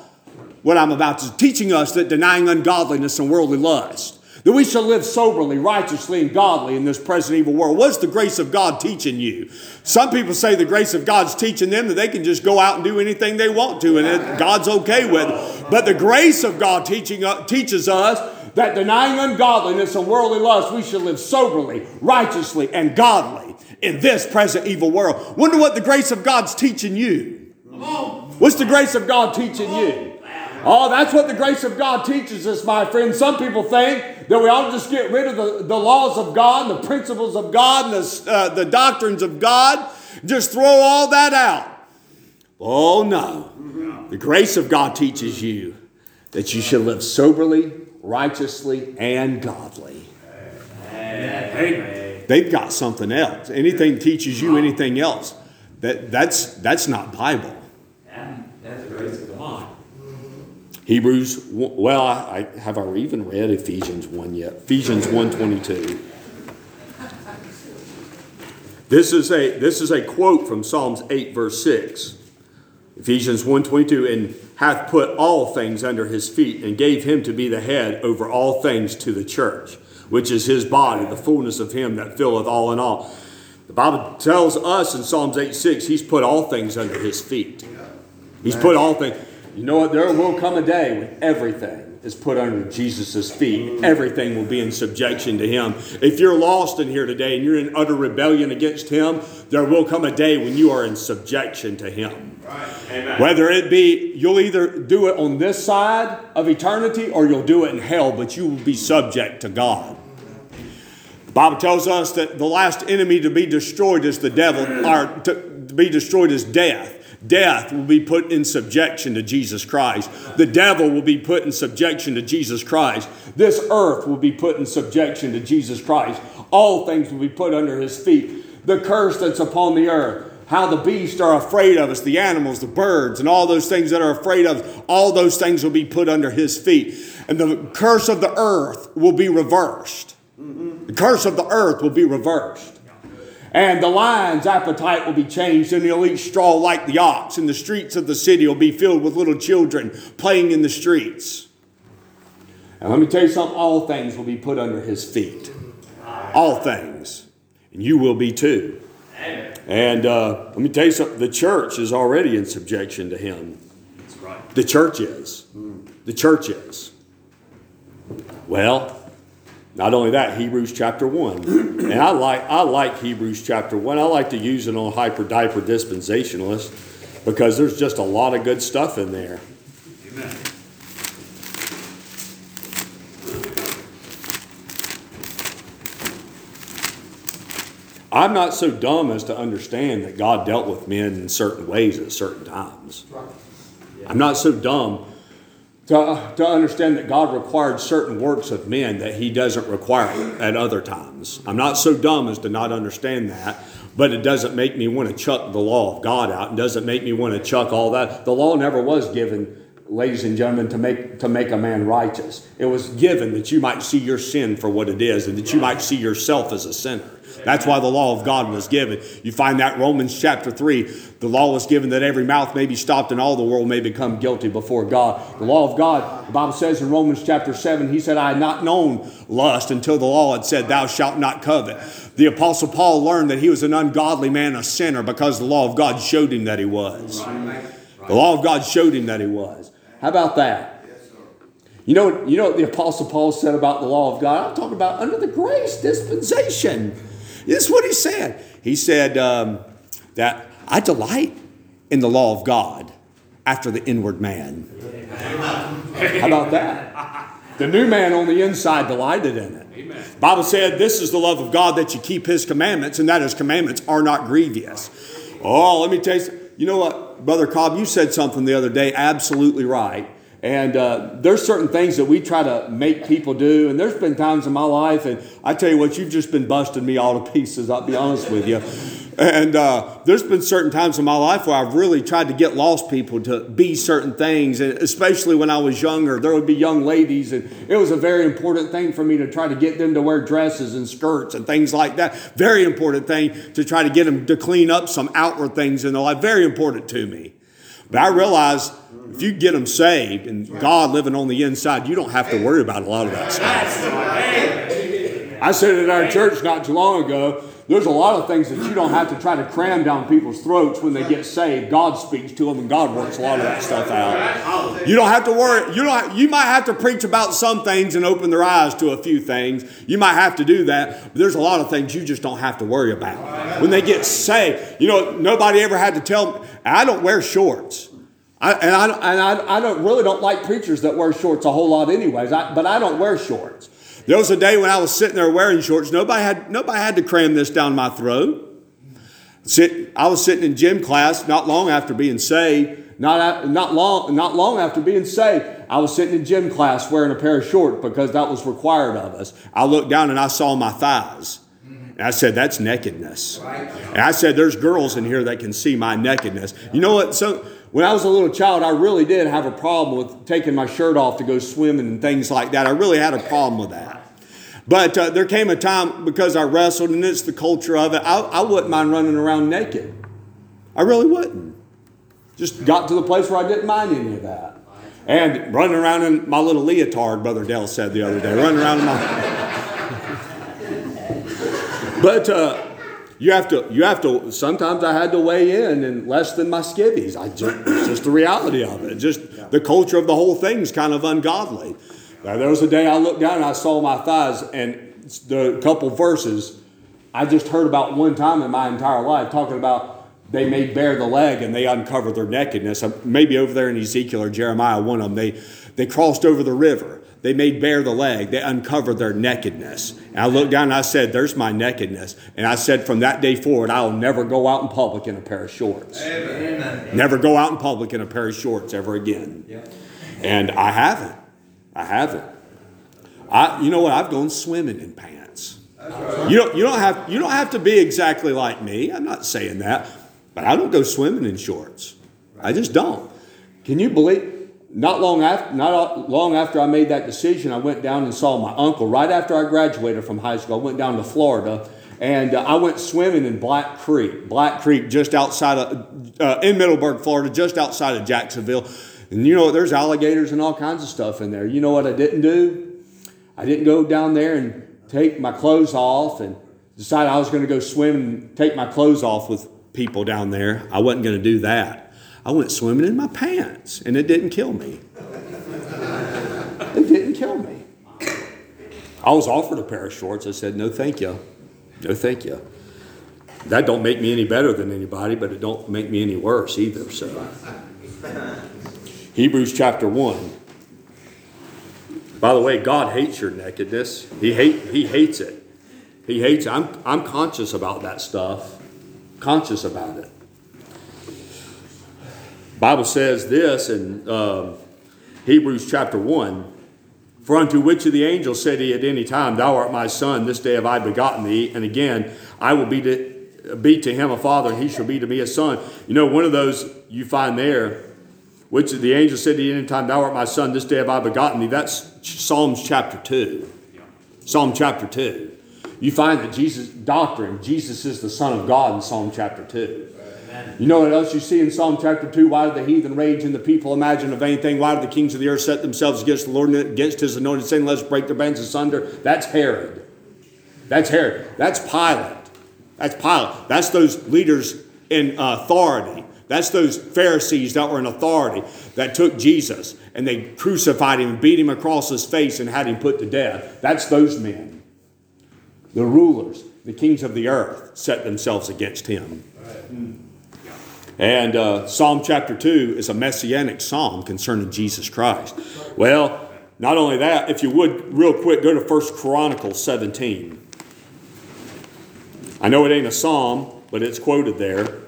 what I'm about to, teaching us that denying ungodliness and worldly lust, that we shall live soberly, righteously, and godly in this present evil world. What's the grace of God teaching you? Some people say the grace of God's teaching them that they can just go out and do anything they want to, and it, God's okay with it. But the grace of God teaching uh, teaches us that denying ungodliness and worldly lust, we shall live soberly, righteously, and godly in this present evil world. Wonder what the grace of God's teaching you. What's the grace of God teaching you? Oh, that's what the grace of God teaches us, my friend. Some people think that we ought to just get rid of the, the laws of God, and the principles of God, and the, uh, the doctrines of God. Just throw all that out. Oh, no. The grace of God teaches you that you should live soberly, righteously, and godly. Amen. They've got something else. Anything teaches you anything else, that, that's, that's not Bible. Yeah, that's the grace of God. Hebrews, well, I, I have I even read Ephesians one yet? Ephesians one twenty-two. This is a this is a quote from Psalms eight verse six. Ephesians one twenty-two, and hath put all things under his feet, and gave him to be the head over all things to the church, which is his body, the fullness of him that filleth all in all. The Bible tells us in Psalms eight six, he's put all things under his feet. He's put all things. You know what? There will come a day when everything is put under Jesus' feet. Everything will be in subjection to him. If you're lost in here today and you're in utter rebellion against him, there will come a day when you are in subjection to him. Right. Amen. Whether it be, you'll either do it on this side of eternity or you'll do it in hell, but you will be subject to God. The Bible tells us that the last enemy to be destroyed is the devil, or to be destroyed is death. Death will be put in subjection to Jesus Christ. The devil will be put in subjection to Jesus Christ. This earth will be put in subjection to Jesus Christ. All things will be put under his feet. The curse that's upon the earth, how the beasts are afraid of us, the animals, the birds, and all those things that are afraid of us, all those things will be put under his feet. And the curse of the earth will be reversed. The curse of the earth will be reversed. And the lion's appetite will be changed, and he'll eat straw like the ox. And the streets of the city will be filled with little children playing in the streets. And let me tell you something, all things will be put under his feet. All things. And you will be too. And uh, let me tell you something, the church is already in subjection to him. That's right. The church is. The church is. Well, not only that, Hebrews chapter one. And I like I like Hebrews chapter one. I like to use it on Hyper Diaper Dispensationalist because there's just a lot of good stuff in there. Amen. I'm not so dumb as to understand that God dealt with men in certain ways at certain times. I'm not so dumb To, to understand that God required certain works of men that he doesn't require at other times. I'm not so dumb as to not understand that, but it doesn't make me want to chuck the law of God out. It doesn't make me want to chuck all that. The law never was given, ladies and gentlemen, to make to make a man righteous. It was given that you might see your sin for what it is and that you might see yourself as a sinner. That's why the law of God was given. You find that in Romans chapter three. The law was given that every mouth may be stopped and all the world may become guilty before God. The law of God, the Bible says in Romans chapter seven, he said, I had not known lust until the law had said, thou shalt not covet. The Apostle Paul learned that he was an ungodly man, a sinner, because the law of God showed him that he was. The law of God showed him that he was. How about that? You know, you know what the Apostle Paul said about the law of God? I'm talking about under the grace dispensation. This is what he said. He said um, that I delight in the law of God after the inward man. How about that? The new man on the inside delighted in it. Amen. The Bible said this is the love of God, that you keep his commandments, and that his commandments are not grievous. Oh, let me tell you, you know what, Brother Cobb, you said something the other day absolutely right. And uh, there's certain things that we try to make people do. And there's been times in my life, and I tell you what, you've just been busting me all to pieces, I'll be honest with you. And uh, there's been certain times in my life where I've really tried to get lost people to be certain things. And especially when I was younger, there would be young ladies. And it was a very important thing for me to try to get them to wear dresses and skirts and things like that. Very important thing to try to get them to clean up some outward things in their life. Very important to me. But I realize if you get them saved and God living on the inside, you don't have to worry about a lot of that stuff. I said at our church not too long ago, there's a lot of things that you don't have to try to cram down people's throats when they get saved. God speaks to them and God works a lot of that stuff out. You don't have to worry. You don't. You might have to preach about some things and open their eyes to a few things. You might have to do that. But there's a lot of things you just don't have to worry about. When they get saved, you know, nobody ever had to tell me, I don't wear shorts. I, and I, and I, I don't really don't like preachers that wear shorts a whole lot anyways. I, but I don't wear shorts. There was a day when I was sitting there wearing shorts. Nobody had nobody had to cram this down my throat. Sit, I was sitting in gym class not long after being saved. Not, not, long, not long after being saved, I was sitting in gym class wearing a pair of shorts because that was required of us. I looked down and I saw my thighs. And I said, that's nakedness. And I said, there's girls in here that can see my nakedness. You know what? So when I was a little child, I really did have a problem with taking my shirt off to go swimming and things like that. I really had a problem with that. But uh, there came a time, because I wrestled, and it's the culture of it, I, I wouldn't mind running around naked. I really wouldn't. Just got to the place where I didn't mind any of that. And running around in my little leotard, Brother Dell said the other day. Running around in my... But uh, you have to, you have to, sometimes I had to weigh in in less than my skivvies. I just, it's just the reality of it. Just the culture of the whole thing is kind of ungodly. Now, there was a day I looked down and I saw my thighs, and the couple verses I just heard about one time in my entire life talking about they made bare the leg and they uncovered their nakedness. Maybe over there in Ezekiel or Jeremiah, one of them, they, they crossed over the river. They made bare the leg. They uncovered their nakedness. And I looked down and I said, there's my nakedness. And I said, from that day forward, I will never go out in public in a pair of shorts. Amen. Never go out in public in a pair of shorts ever again. Yep. And I haven't. I haven't. I, you know what? I've gone swimming in pants. Right. You don't. You don't have. You don't have to be exactly like me. I'm not saying that, but I don't go swimming in shorts. I just don't. Can you believe? Not long after. Not long after I made that decision, I went down and saw my uncle. Right after I graduated from high school, I went down to Florida, and uh, I went swimming in Black Creek. Black Creek, just outside of uh, in Middleburg, Florida, just outside of Jacksonville. And you know, there's alligators and all kinds of stuff in there. You know what I didn't do? I didn't go down there and take my clothes off and decide I was going to go swim and take my clothes off with people down there. I wasn't going to do that. I went swimming in my pants, and it didn't kill me. It didn't kill me. I was offered a pair of shorts. I said, no, thank you. No, thank you. That don't make me any better than anybody, but it don't make me any worse either, so... Hebrews chapter one. By the way, God hates your nakedness. He hate He hates it. He hates it. I'm I'm conscious about that stuff. Conscious about it. Bible says this in uh, Hebrews chapter one. For unto which of the angels said he at any time, Thou art my son, this day have I begotten thee, and again I will be to, be to him a father, and he shall be to me a son. You know, one of those you find there. Which the angel said to you any time, Thou art my son, this day have I begotten thee. That's Psalms chapter two. Psalm chapter two. You find that Jesus' doctrine, Jesus is the Son of God in Psalm chapter two. Amen. You know what else you see in Psalm chapter two? Why did the heathen rage and the people imagine a vain thing? Why did the kings of the earth set themselves against the Lord and against his anointed, saying, Let us break their bands asunder? That's Herod. That's Herod. That's Pilate. That's Pilate. That's those leaders in authority. That's those Pharisees that were in authority that took Jesus and they crucified him and beat him across his face and had him put to death. That's those men. The rulers, the kings of the earth set themselves against him. And uh, Psalm chapter two is a messianic psalm concerning Jesus Christ. Well, not only that, if you would, real quick, go to First Chronicles seventeen. I know it ain't a psalm, but it's quoted there.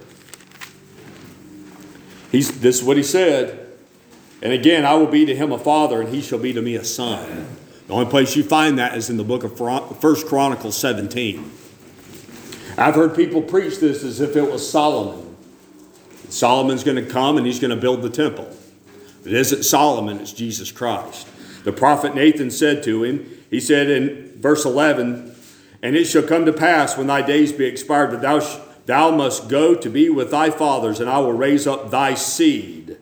He's, this is what he said. And again, I will be to him a father, and he shall be to me a son. The only place you find that is in the book of First Chronicles seventeen. I've heard people preach this as if it was Solomon. Solomon's going to come and he's going to build the temple. It isn't Solomon, it's Jesus Christ. The prophet Nathan said to him, he said in verse eleven, And it shall come to pass when thy days be expired that thou sh- Thou must go to be with thy fathers, and I will raise up thy seed,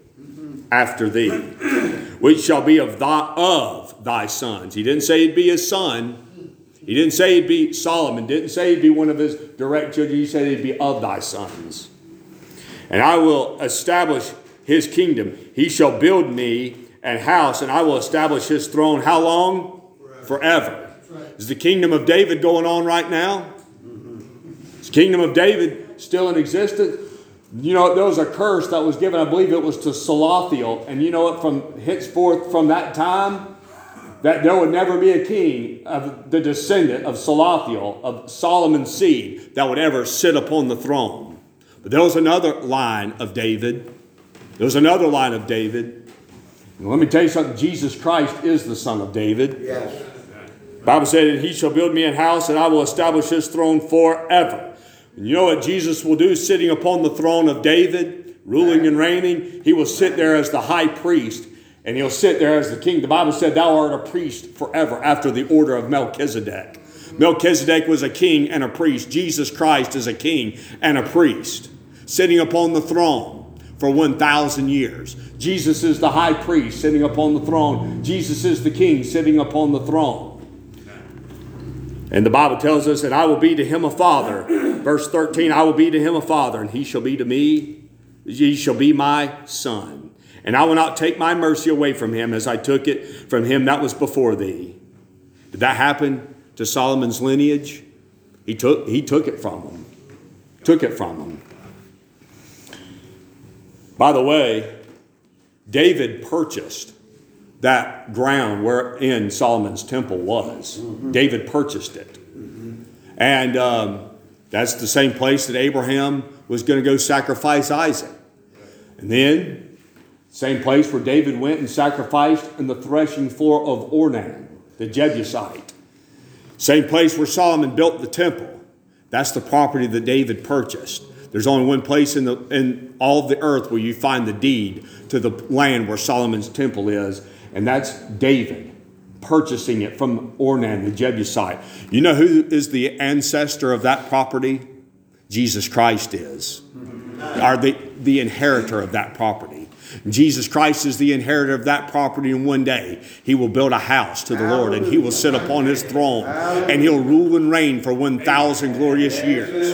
after thee, which shall be of thy, of thy sons. He didn't say he'd be his son. He didn't say he'd be Solomon. Didn't say he'd be one of his direct children. He said he'd be of thy sons. And I will establish his kingdom. He shall build me an house, and I will establish his throne. How long? Forever. Is the kingdom of David going on right now? Is the kingdom of David still in existence? You know, there was a curse that was given, I believe it was to Salathiel. And you know what, from henceforth, from that time, that there would never be a king of the descendant of Salathiel, of Solomon's seed, that would ever sit upon the throne. But there was another line of David. There was another line of David. And let me tell you something. Jesus Christ is the son of David. Yes. The Bible said, and he shall build me an house, and I will establish his throne forever. And you know what Jesus will do sitting upon the throne of David, ruling and reigning? He will sit there as the high priest, and he'll sit there as the king. The Bible said, thou art a priest forever after the order of Melchizedek. Melchizedek was a king and a priest. Jesus Christ is a king and a priest, sitting upon the throne for one thousand years. Jesus is the high priest sitting upon the throne. Jesus is the king sitting upon the throne. And the Bible tells us that I will be to him a father. Verse thirteen, I will be to him a father, and he shall be to me, he shall be my son. And I will not take my mercy away from him as I took it from him that was before thee. Did that happen to Solomon's lineage? He took, he took it from him. Took it from him. By the way, David purchased that ground wherein Solomon's temple was. Mm-hmm. David purchased it. Mm-hmm. And um, that's the same place that Abraham was going to go sacrifice Isaac. And then, same place where David went and sacrificed in the threshing floor of Ornan, the Jebusite. Same place where Solomon built the temple. That's the property that David purchased. There's only one place in the in all of the earth where you find the deed to the land where Solomon's temple is, and that's David purchasing it from Ornan, the Jebusite. You know who is the ancestor of that property? Jesus Christ is. Are the, the inheritor of that property. Jesus Christ is the inheritor of that property, and one day he will build a house to the Lord, and he will sit upon his throne, and he'll rule and reign for one thousand glorious years.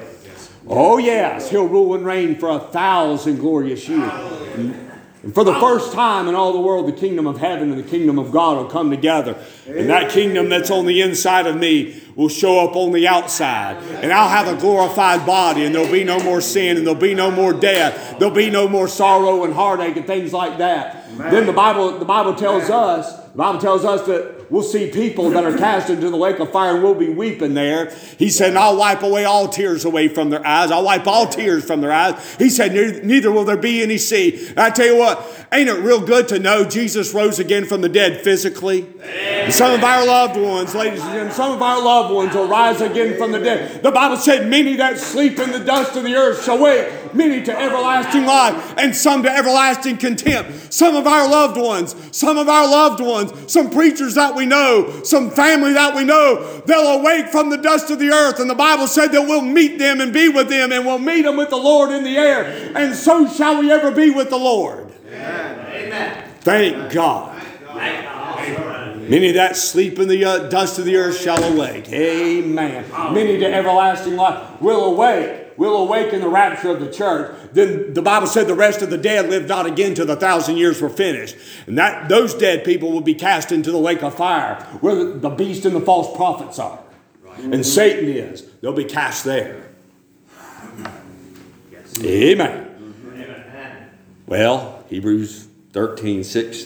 Oh yes, he'll rule and reign for a thousand glorious years. And for the first time in all the world, the kingdom of heaven and the kingdom of God will come together. And that kingdom that's on the inside of me will show up on the outside. And I'll have a glorified body, and there'll be no more sin, and there'll be no more death. There'll be no more sorrow and heartache and things like that. Amen. Then the Bible, the Bible tells us, the Bible tells us that we'll see people that are cast into the lake of fire, and we'll be weeping there. He said, and I'll wipe away all tears away from their eyes. I'll wipe all tears from their eyes. He said, neither will there be any sea. And I tell you what, ain't it real good to know Jesus rose again from the dead physically? And some of our loved ones, ladies and gentlemen, some of our loved ones will rise again from the dead. The Bible said, many that sleep in the dust of the earth shall wake, many to everlasting life, and some to everlasting contempt. Some of our loved ones, some of our loved ones, some preachers that we know, some family that we know, they'll awake from the dust of the earth. And the Bible said that we'll meet them and be with them, and we'll meet them with the Lord in the air. And so shall we ever be with the Lord. Amen. Thank God. Thank God. Many that sleep in the uh, dust of the earth shall awake. Amen. Many to everlasting life will awake. Will awake in the rapture of the church. Then the Bible said the rest of the dead lived not again till the thousand years were finished. And that those dead people will be cast into the lake of fire, where the, the beast and the false prophets are. And Satan is. They'll be cast there. Amen. Amen. Well, Hebrews thirteen six.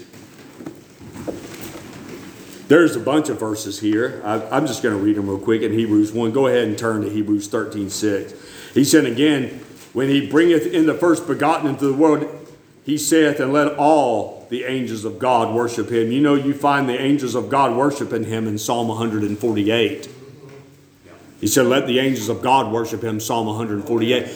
There's a bunch of verses here. I, I'm just going to read them real quick in Hebrews one. Go ahead and turn to Hebrews thirteen six. He said again, when he bringeth in the first begotten into the world, he saith, and let all the angels of God worship him. You know, you find the angels of God worshiping him in Psalm one forty-eight. He said, let the angels of God worship him, Psalm one forty-eight.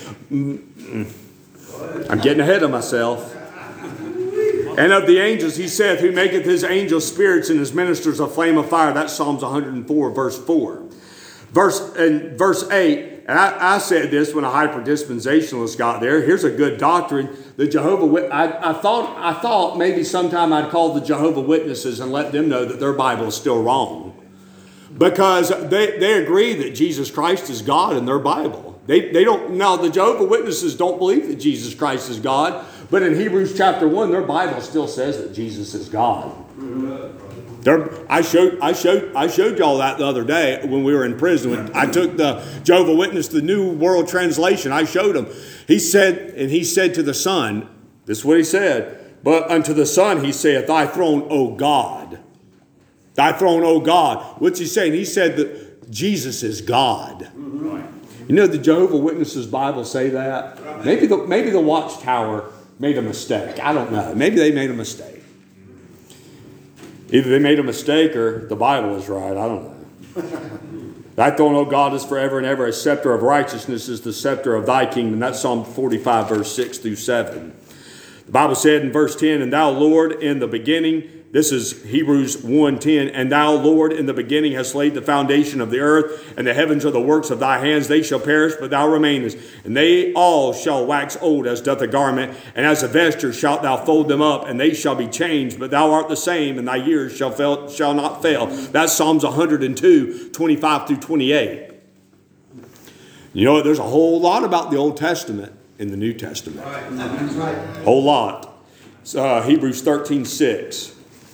I'm getting ahead of myself. And of the angels, he saith, who maketh his angels spirits and his ministers a flame of fire. That's Psalms one oh four, verse four. Verse, and verse eight, and I, I said this when a hyper-dispensationalist got there. Here's a good doctrine. The Jehovah Wit- I, I thought I thought maybe sometime I'd call the Jehovah Witnesses and let them know that their Bible is still wrong. Because they, they agree that Jesus Christ is God in their Bible. They, they don't, now the Jehovah Witnesses don't believe that Jesus Christ is God, but in Hebrews chapter one, their Bible still says that Jesus is God. They're, I showed I showed I showed y'all that the other day when we were in prison. When I took the Jehovah Witness, the New World Translation. I showed him. He said, and he said to the Son, this is what he said, but unto the Son he saith, thy throne, O God. Thy throne, O God. What's he saying? He said that Jesus is God. You know the Jehovah Witnesses Bible say that? Maybe the maybe the Watchtower made a mistake. I don't know. Maybe they made a mistake. Either they made a mistake or the Bible is right. I don't know. Thy throne, O God, is forever and ever. A scepter of righteousness is the scepter of thy kingdom. That's Psalm forty-five, verse six through seven. The Bible said in verse ten, and thou, Lord, in the beginning, this is Hebrews one ten, and thou, Lord, in the beginning hast laid the foundation of the earth, and the heavens are the works of thy hands. They shall perish, but thou remainest. And they all shall wax old as doth a garment, and as a vesture shalt thou fold them up, and they shall be changed. But thou art the same, and thy years shall, fail, shall not fail. That's Psalms one hundred two, twenty-five through twenty-eight. You know, there's a whole lot about the Old Testament in the New Testament. That's right. Whole lot. It's, uh, Hebrews thirteen six.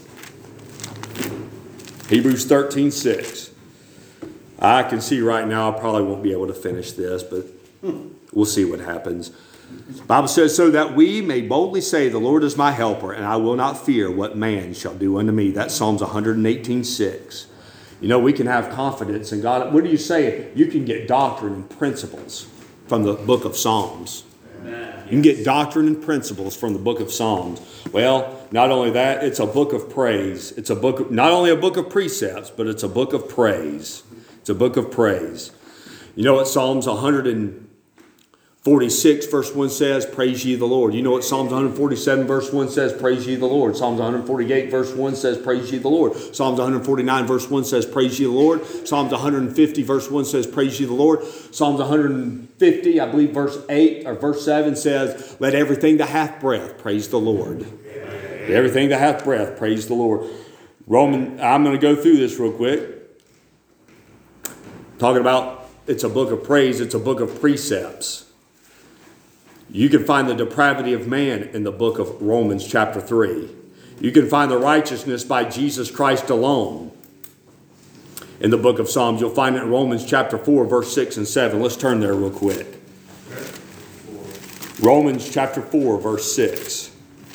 Hebrews thirteen six. I can see right now I probably won't be able to finish this, but we'll see what happens. The Bible says, so that we may boldly say, the Lord is my helper, and I will not fear what man shall do unto me. That's Psalms one eighteen six. You know, we can have confidence in God. What do you say? You can get doctrine and principles from the book of Psalms. You can get doctrine and principles from the book of Psalms. Well, not only that, it's a book of praise. It's a book, of, not only a book of precepts, but it's a book of praise. It's a book of praise. You know what Psalms one forty-six verse one says? Praise ye the Lord. You know what Psalms one forty-seven verse one says? Praise ye the Lord. Psalms one forty-eight verse one says, praise ye the Lord. Psalms one forty-nine verse one says, praise ye the Lord. Psalms one fifty verse one says, praise ye the Lord. Psalms one fifty, I believe verse eight or verse seven says, let everything that hath breath praise the Lord. Everything that hath breath praise the Lord. Roman, I'm going to go through this real quick. Talking about it's a book of praise, it's a book of precepts. You can find the depravity of man in the book of Romans chapter three. You can find the righteousness by Jesus Christ alone in the book of Psalms. You'll find it in Romans chapter four, verse six and seven. Let's turn there real quick. Romans chapter four, verse six.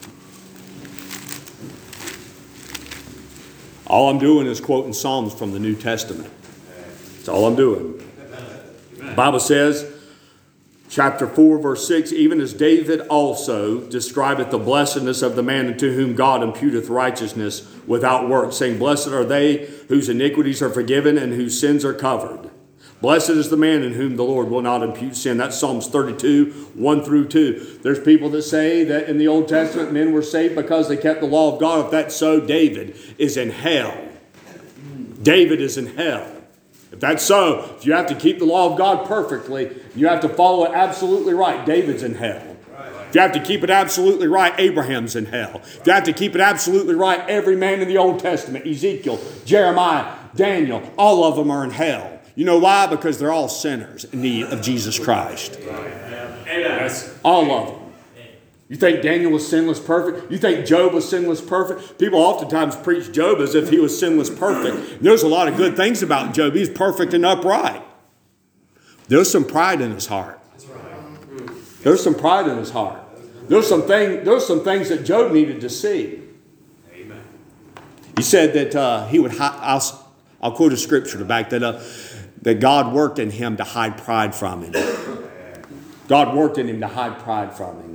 All I'm doing is quoting Psalms from the New Testament. That's all I'm doing. The Bible says, chapter four, verse six, even as David also describeth the blessedness of the man unto whom God imputeth righteousness without works, saying, blessed are they whose iniquities are forgiven and whose sins are covered. Blessed is the man in whom the Lord will not impute sin. That's Psalms thirty-two, one through two. There's people that say that in the Old Testament men were saved because they kept the law of God. If that's so, David is in hell. David is in hell. If that's so, if you have to keep the law of God perfectly, you have to follow it absolutely right, David's in hell. If you have to keep it absolutely right, Abraham's in hell. If you have to keep it absolutely right, every man in the Old Testament, Ezekiel, Jeremiah, Daniel, all of them are in hell. You know why? Because they're all sinners in need of Jesus Christ. All of them. You think Daniel was sinless perfect? You think Job was sinless perfect? People oftentimes preach Job as if he was sinless perfect. There's a lot of good things about Job. He's perfect and upright. There's some pride in his heart. There's some pride in his heart. There's some thing, there's some things that Job needed to see. Amen. He said that uh, he would. I'll, I'll quote a scripture to back that up. That God worked in him to hide pride from him. God worked in him to hide pride from him.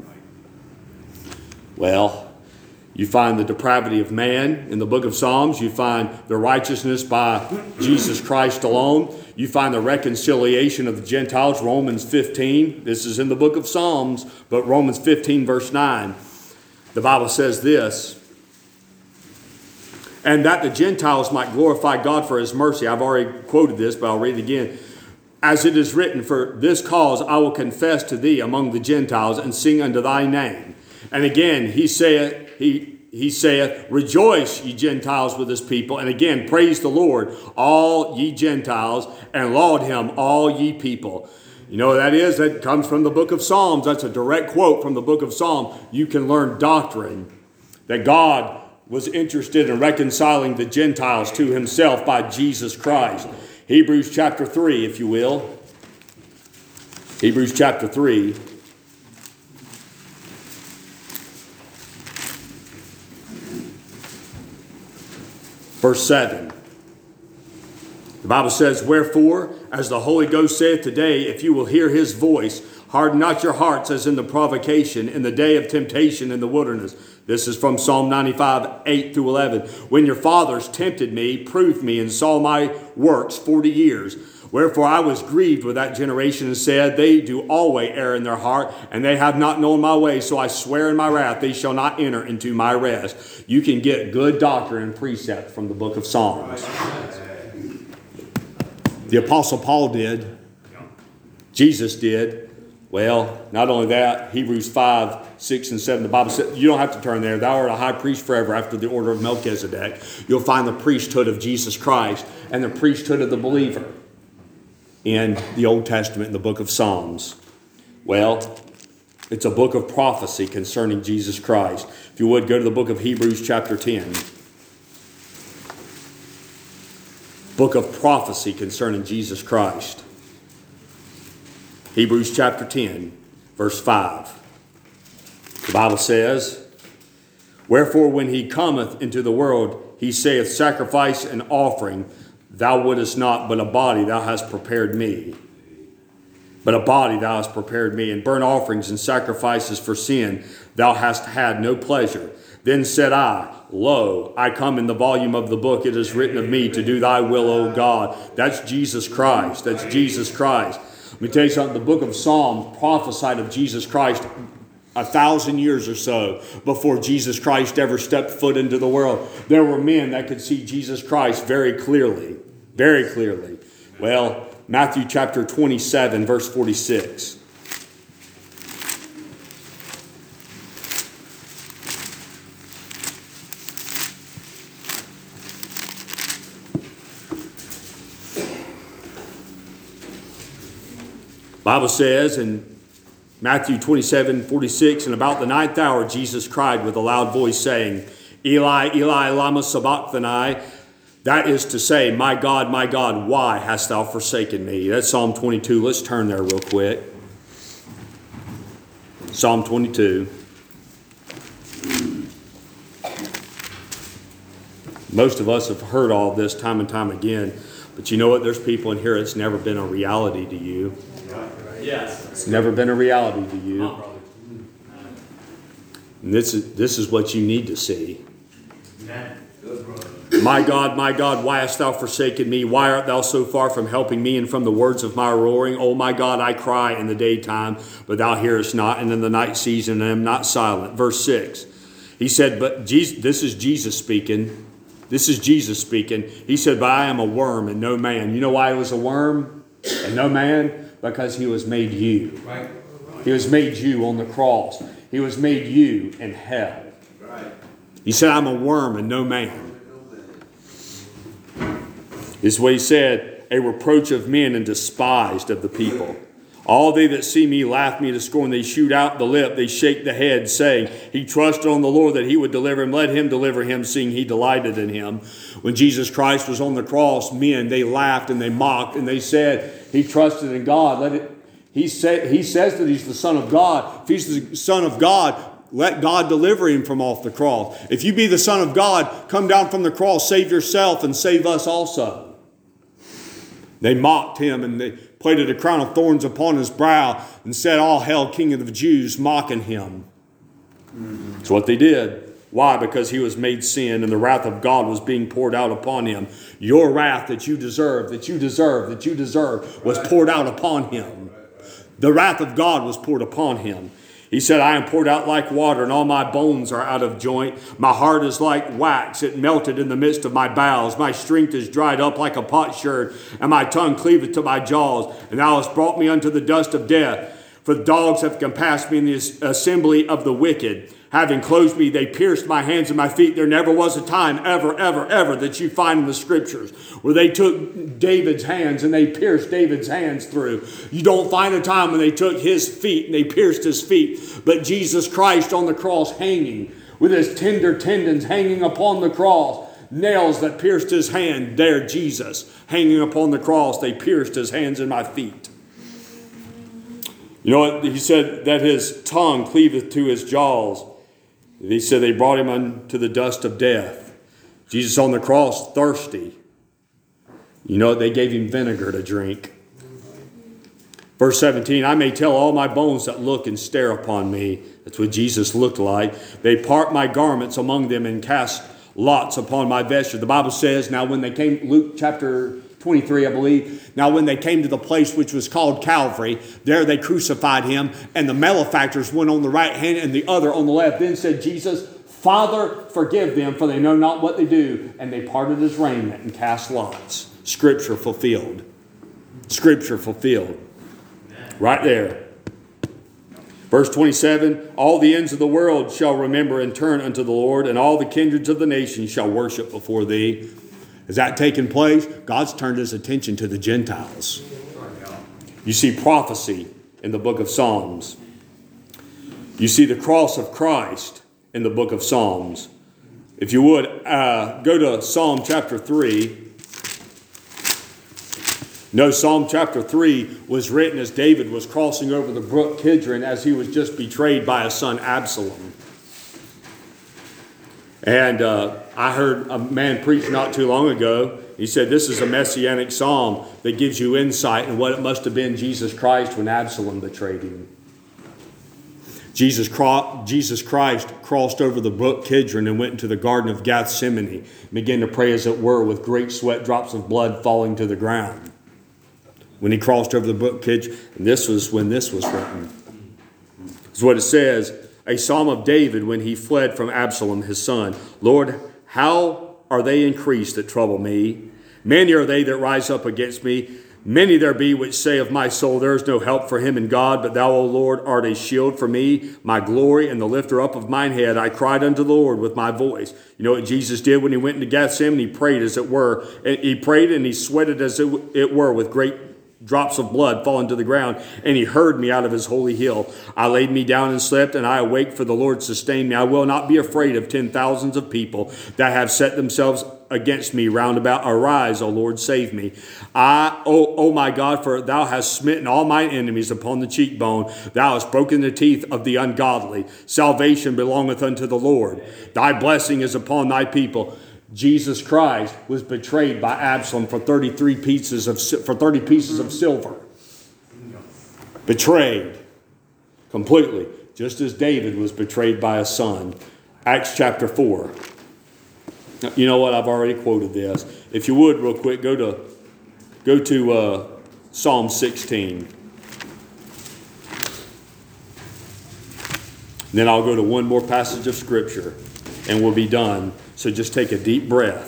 Well, you find the depravity of man in the book of Psalms. You find the righteousness by Jesus Christ alone. You find the reconciliation of the Gentiles, Romans fifteen. This is in the book of Psalms, but Romans fifteen verse nine. The Bible says this, and that the Gentiles might glorify God for his mercy. I've already quoted this, but I'll read it again. As it is written, for this cause I will confess to thee among the Gentiles, and sing unto thy name. And again he saith, he, he saith, rejoice, ye Gentiles, with his people. And again, praise the Lord, all ye Gentiles, and laud him, all ye people. You know what that is? That comes from the book of Psalms. That's a direct quote from the book of Psalms. You can learn doctrine that God was interested in reconciling the Gentiles to himself by Jesus Christ. Hebrews chapter three, if you will. Hebrews chapter three. Verse seven. The Bible says, wherefore, as the Holy Ghost saith today, if you will hear his voice, harden not your hearts as in the provocation, in the day of temptation in the wilderness. This is from Psalm ninety-five, eight through eleven. When your fathers tempted me, proved me, and saw my works forty years. Wherefore I was grieved with that generation, and said, they do always err in their heart, and they have not known my way. So I swear in my wrath, they shall not enter into my rest. You can get good doctrine and precept from the book of Psalms. The Apostle Paul did. Jesus did. Well, not only that, Hebrews five, six, and seven, the Bible says, you don't have to turn there. Thou art a high priest forever after the order of Melchizedek. You'll find the priesthood of Jesus Christ and the priesthood of the believer in the Old Testament, in the book of Psalms. Well, it's a book of prophecy concerning Jesus Christ. If you would, go to the book of Hebrews chapter ten. Book of prophecy concerning Jesus Christ. Hebrews chapter ten, verse five. The Bible says, wherefore when he cometh into the world, he saith, sacrifice and offering thou wouldest not, but a body thou hast prepared me. But a body thou hast prepared me, and burnt offerings and sacrifices for sin thou hast had no pleasure. Then said I, lo, I come in the volume of the book. It is written of me to do thy will, O God. That's Jesus Christ. That's Jesus Christ. Let me tell you something. The book of Psalms prophesied of Jesus Christ a thousand years or so before Jesus Christ ever stepped foot into the world. There were men that could see Jesus Christ very clearly. Very clearly. Well, Matthew chapter twenty-seven, verse forty-six. Bible says in Matthew twenty-seven, forty-six, and about the ninth hour Jesus cried with a loud voice, saying, Eli, Eli, lama sabachthani. That is to say, my God, my God, why hast thou forsaken me? That's Psalm twenty-two. Let's turn there real quick. Psalm twenty-two. Most of us have heard all this time and time again. But you know what? There's people in here, it's never been a reality to you. Yes. It's never been a reality to you. And this is, this is what you need to see. My God, my God, why hast thou forsaken me? Why art thou so far from helping me and from the words of my roaring? Oh my God, I cry in the daytime, but thou hearest not, and in the night season I am not silent. Verse six. He said, but Jesus, this is Jesus speaking. This is Jesus speaking. He said, but I am a worm and no man. You know why he was a worm and no man? Because he was made you. Right. He was made you on the cross. He was made you in hell. Right. He said, I'm a worm and no man. This is what he said, a reproach of men and despised of the people. All they that see me laugh me to scorn. They shoot out the lip, they shake the head, saying, he trusted on the Lord that he would deliver him. Let him deliver him, seeing he delighted in him. When Jesus Christ was on the cross, men, they laughed and they mocked and they said, he trusted in God. Let it. He said. He says that he's the Son of God. If he's the Son of God, let God deliver him from off the cross. If you be the Son of God, come down from the cross, save yourself and save us also. They mocked him and they planted a crown of thorns upon his brow and said, all hail, King of the Jews, mocking him. Mm-hmm. That's what they did. Why? Because he was made sin and the wrath of God was being poured out upon him. Your wrath that you deserve, that you deserve, that you deserve was poured out upon him. The wrath of God was poured upon him. He said, I am poured out like water, and all my bones are out of joint. My heart is like wax. It melted in the midst of my bowels. My strength is dried up like a potsherd, and my tongue cleaveth to my jaws. And thou hast brought me unto the dust of death. For the dogs have compassed me in the assembly of the wicked. Having closed me, they pierced my hands and my feet. There never was a time, ever, ever, ever, that you find in the scriptures where they took David's hands and they pierced David's hands through. You don't find a time when they took his feet and they pierced his feet. But Jesus Christ on the cross hanging, with his tender tendons hanging upon the cross, nails that pierced his hand, there Jesus hanging upon the cross, they pierced his hands and my feet. You know what? He said that his tongue cleaveth to his jaws. He said they brought him unto the dust of death. Jesus on the cross, thirsty. You know what? They gave him vinegar to drink. Verse seventeen, I may tell all my bones that look and stare upon me. That's what Jesus looked like. They part my garments among them and cast lots upon my vesture. The Bible says, now when they came, Luke chapter twenty-three, I believe. Now when they came to the place which was called Calvary, there they crucified him, and the malefactors, one on the right hand and the other on the left. Then said Jesus, Father, forgive them, for they know not what they do. And they parted his raiment and cast lots. Scripture fulfilled. Scripture fulfilled. Right there. Verse twenty-seven, all the ends of the world shall remember and turn unto the Lord, and all the kindreds of the nations shall worship before thee. Has that taken place? God's turned his attention to the Gentiles. You see prophecy in the book of Psalms. You see the cross of Christ in the book of Psalms. If you would, uh, go to Psalm chapter three. No, Psalm chapter three was written as David was crossing over the brook Kidron as he was just betrayed by his son Absalom. And uh, I heard a man preach not too long ago. He said this is a messianic psalm that gives you insight in what it must have been Jesus Christ when Absalom betrayed him. Jesus, Jesus Christ crossed over the brook Kidron and went into the garden of Gethsemane and began to pray as it were with great sweat drops of blood falling to the ground. When he crossed over the brook Kidron, and this was when this was written. This is what it says. A psalm of David when he fled from Absalom, his son. Lord, how are they increased that trouble me? Many are they that rise up against me. Many there be which say of my soul, there is no help for him in God. But thou, O Lord, art a shield for me, my glory, and the lifter up of mine head. I cried unto the Lord with my voice. You know what Jesus did when he went into Gethsemane? He prayed as it were. And he prayed and he sweated as it were with great drops of blood falling to the ground, and he heard me out of his holy hill. I laid me down and slept, and I awake, for the Lord sustained me. I will not be afraid of ten thousands of people that have set themselves against me round about. Arise, O Lord, save me. I, O, O my God, for thou hast smitten all mine enemies upon the cheekbone. Thou hast broken the teeth of the ungodly. Salvation belongeth unto the Lord. Thy blessing is upon thy people. Jesus Christ was betrayed by Absalom for thirty-three pieces of for thirty pieces of silver. Betrayed completely, just as David was betrayed by a son. Acts chapter four. You know what? I've already quoted this. If you would, real quick, go to go to uh, Psalm sixteen. And then I'll go to one more passage of Scripture, and we'll be done. So just take a deep breath.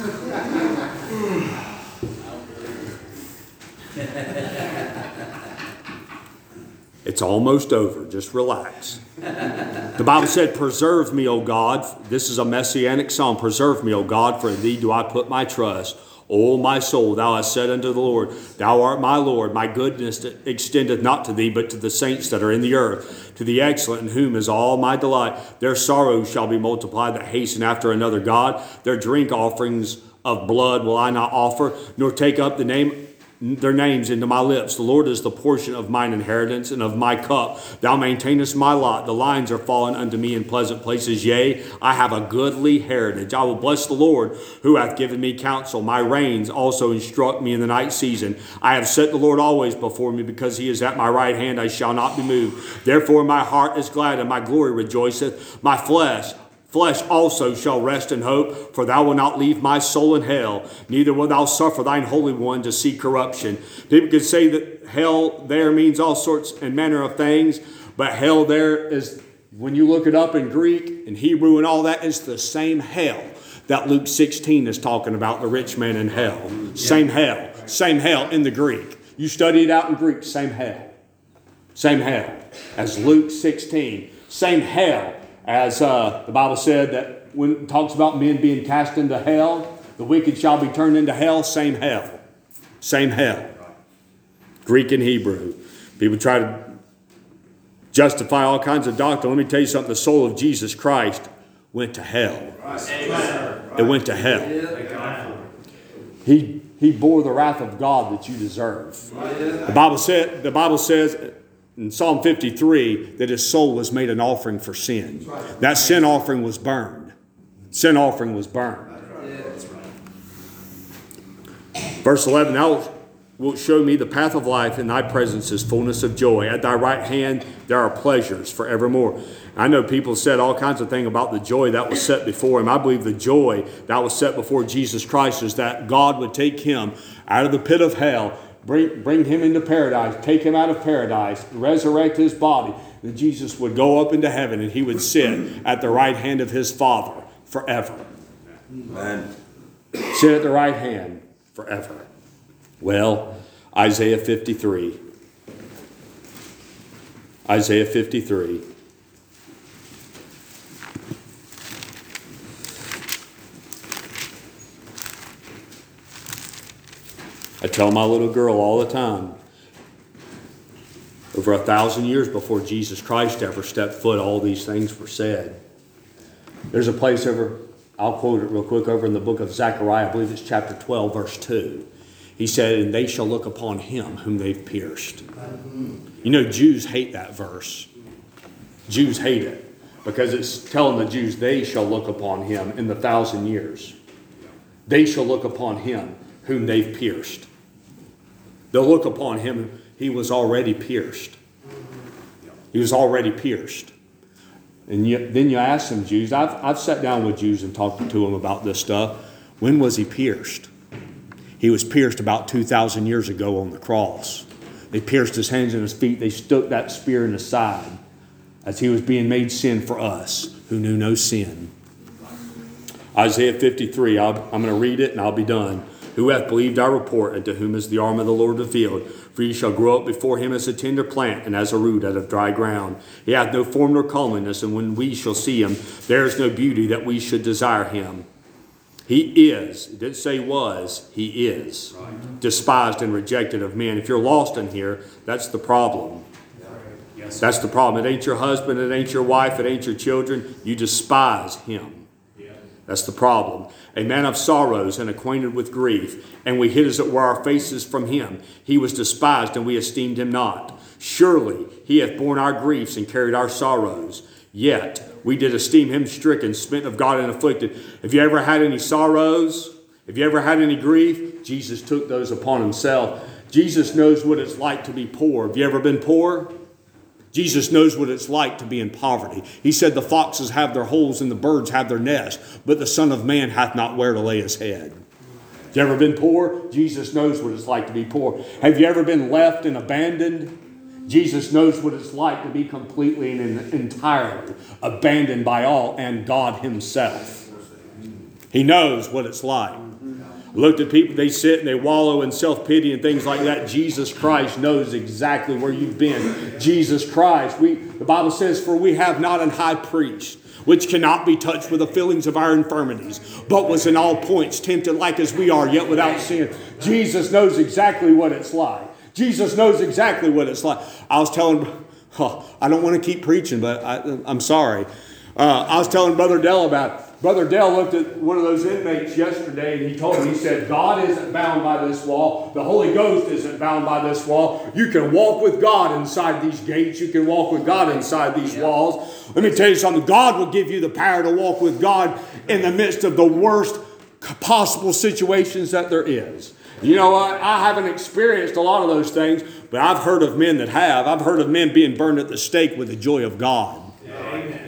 It's almost over. Just relax. The Bible said, preserve me, O God. This is a messianic psalm. Preserve me, O God, for in thee do I put my trust. O my soul, thou hast said unto the Lord, thou art my Lord. My goodness extendeth not to thee, but to the saints that are in the earth. To the excellent, in whom is all my delight. Their sorrows shall be multiplied that hasten after another God. Their drink offerings of blood will I not offer, nor take up the name their names into my lips. The Lord is the portion of mine inheritance and of my cup. Thou maintainest my lot. The lines are fallen unto me in pleasant places. Yea, I have a goodly heritage. I will bless the Lord who hath given me counsel. My reins also instruct me in the night season. I have set the Lord always before me, because he is at my right hand. I shall not be moved. Therefore my heart is glad and my glory rejoiceth. My flesh Flesh also shall rest in hope, for thou wilt not leave my soul in hell, neither wilt thou suffer thine Holy One to see corruption. People could say that hell there means all sorts and manner of things, But hell there is, when you look it up in Greek and Hebrew and all that, it's the same hell that Luke sixteen is talking about, the rich man in hell. Same hell. Same hell in the Greek. You study it out in Greek, same hell. Same hell as Luke sixteen. Same hell as uh, the Bible said that when it talks about men being cast into hell, the wicked shall be turned into hell. Same hell. Same hell. Greek and Hebrew. People try to justify all kinds of doctrine. Let me tell you something. The soul of Jesus Christ went to hell. It went to hell. He, he bore the wrath of God that you deserve. The Bible said, the Bible says in Psalm fifty-three that his soul was made an offering for sin. That sin offering was burned. Sin offering was burned. Verse eleven, thou wilt show me the path of life, in thy presence is fullness of joy. At thy right hand there are pleasures forevermore. I know people said all kinds of things about the joy that was set before him. I believe the joy that was set before Jesus Christ is that God would take him out of the pit of hell, bring, bring him into paradise, take him out of paradise, resurrect his body, and Jesus would go up into heaven and he would sit at the right hand of his Father forever. Amen. Sit at the right hand forever. Well, Isaiah fifty-three. Isaiah fifty-three. I tell my little girl all the time, over a thousand years before Jesus Christ ever stepped foot, all these things were said. There's a place over, I'll quote it real quick, over in the book of Zechariah, I believe it's chapter twelve, verse two. He said, and they shall look upon him whom they've pierced. You know, Jews hate that verse. Jews hate it because it's telling the Jews they shall look upon him in the thousand years. They shall look upon him whom they've pierced. They'll look upon him. He was already pierced. He was already pierced. And you, then you ask some Jews, I've, I've sat down with Jews and talked to them about this stuff. When was he pierced? He was pierced about two thousand years ago on the cross. They pierced his hands and his feet. They stuck that spear in his side as he was being made sin for us who knew no sin. Isaiah fifty-three, I'll, I'm going to read it and I'll be done. Who hath believed our report, and to whom is the arm of the Lord revealed? For ye shall grow up before him as a tender plant, and as a root out of dry ground. He hath no form nor comeliness, and when we shall see him, there is no beauty that we should desire him. He is, it didn't say was, he is. Right. Despised and rejected of men. If you're lost in here, that's the problem. Yes. That's the problem. It ain't your husband, it ain't your wife, it ain't your children. You despise him. Yeah. That's the problem. A man of sorrows and acquainted with grief, and we hid as it were our faces from him. He was despised, and we esteemed him not. Surely he hath borne our griefs and carried our sorrows. Yet we did esteem him stricken, smitten of God, and afflicted. Have you ever had any sorrows? Have you ever had any grief? Jesus took those upon himself. Jesus knows what it's like to be poor. Have you ever been poor? Jesus knows what it's like to be in poverty. He said the foxes have their holes and the birds have their nest, but the Son of Man hath not where to lay his head. Have you ever been poor? Jesus knows what it's like to be poor. Have you ever been left and abandoned? Jesus knows what it's like to be completely and entirely abandoned by all and God himself. He knows what it's like. I looked at people, they sit and they wallow in self-pity and things like that. Jesus Christ knows exactly where you've been. Jesus Christ, we, the Bible says, for we have not an high priest which cannot be touched with the feelings of our infirmities, but was in all points tempted like as we are, yet without sin. Jesus knows exactly what it's like. Jesus knows exactly what it's like. I was telling, oh, I don't want to keep preaching, but I, I'm sorry. Uh, I was telling Brother Dell about it. Brother Dell looked at one of those inmates yesterday and he told me, he said, God isn't bound by this wall. The Holy Ghost isn't bound by this wall. You can walk with God inside these gates. You can walk with God inside these walls. Let me tell you something. God will give you the power to walk with God in the midst of the worst possible situations that there is. You know what? I haven't experienced a lot of those things, but I've heard of men that have. I've heard of men being burned at the stake with the joy of God. Amen.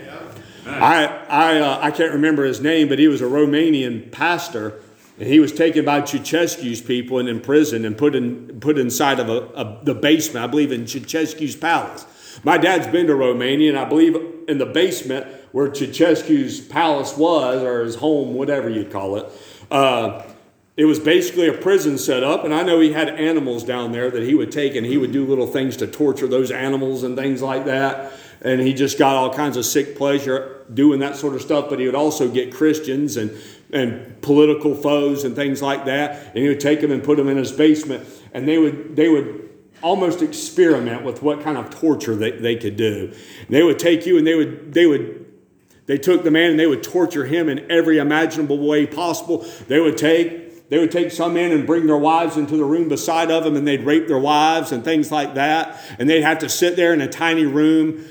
I I uh, I can't remember his name, but he was a Romanian pastor, and he was taken by Ceausescu's people and imprisoned and put in put inside of a, a, the basement, I believe, in Ceausescu's palace. My dad's been to Romania, and I believe in the basement where Ceausescu's palace was, or his home, whatever you'd call it, uh, it was basically a prison set up, and I know he had animals down there that he would take, and he would do little things to torture those animals and things like that. And he just got all kinds of sick pleasure doing that sort of stuff, but he would also get Christians and, and political foes and things like that, and he would take them and put them in his basement, and they would they would almost experiment with what kind of torture they, they could do. And they would take you and they would they would they took the man and they would torture him in every imaginable way possible. They would take They would take some in and bring their wives into the room beside of them, and they'd rape their wives and things like that. And they'd have to sit there in a tiny room,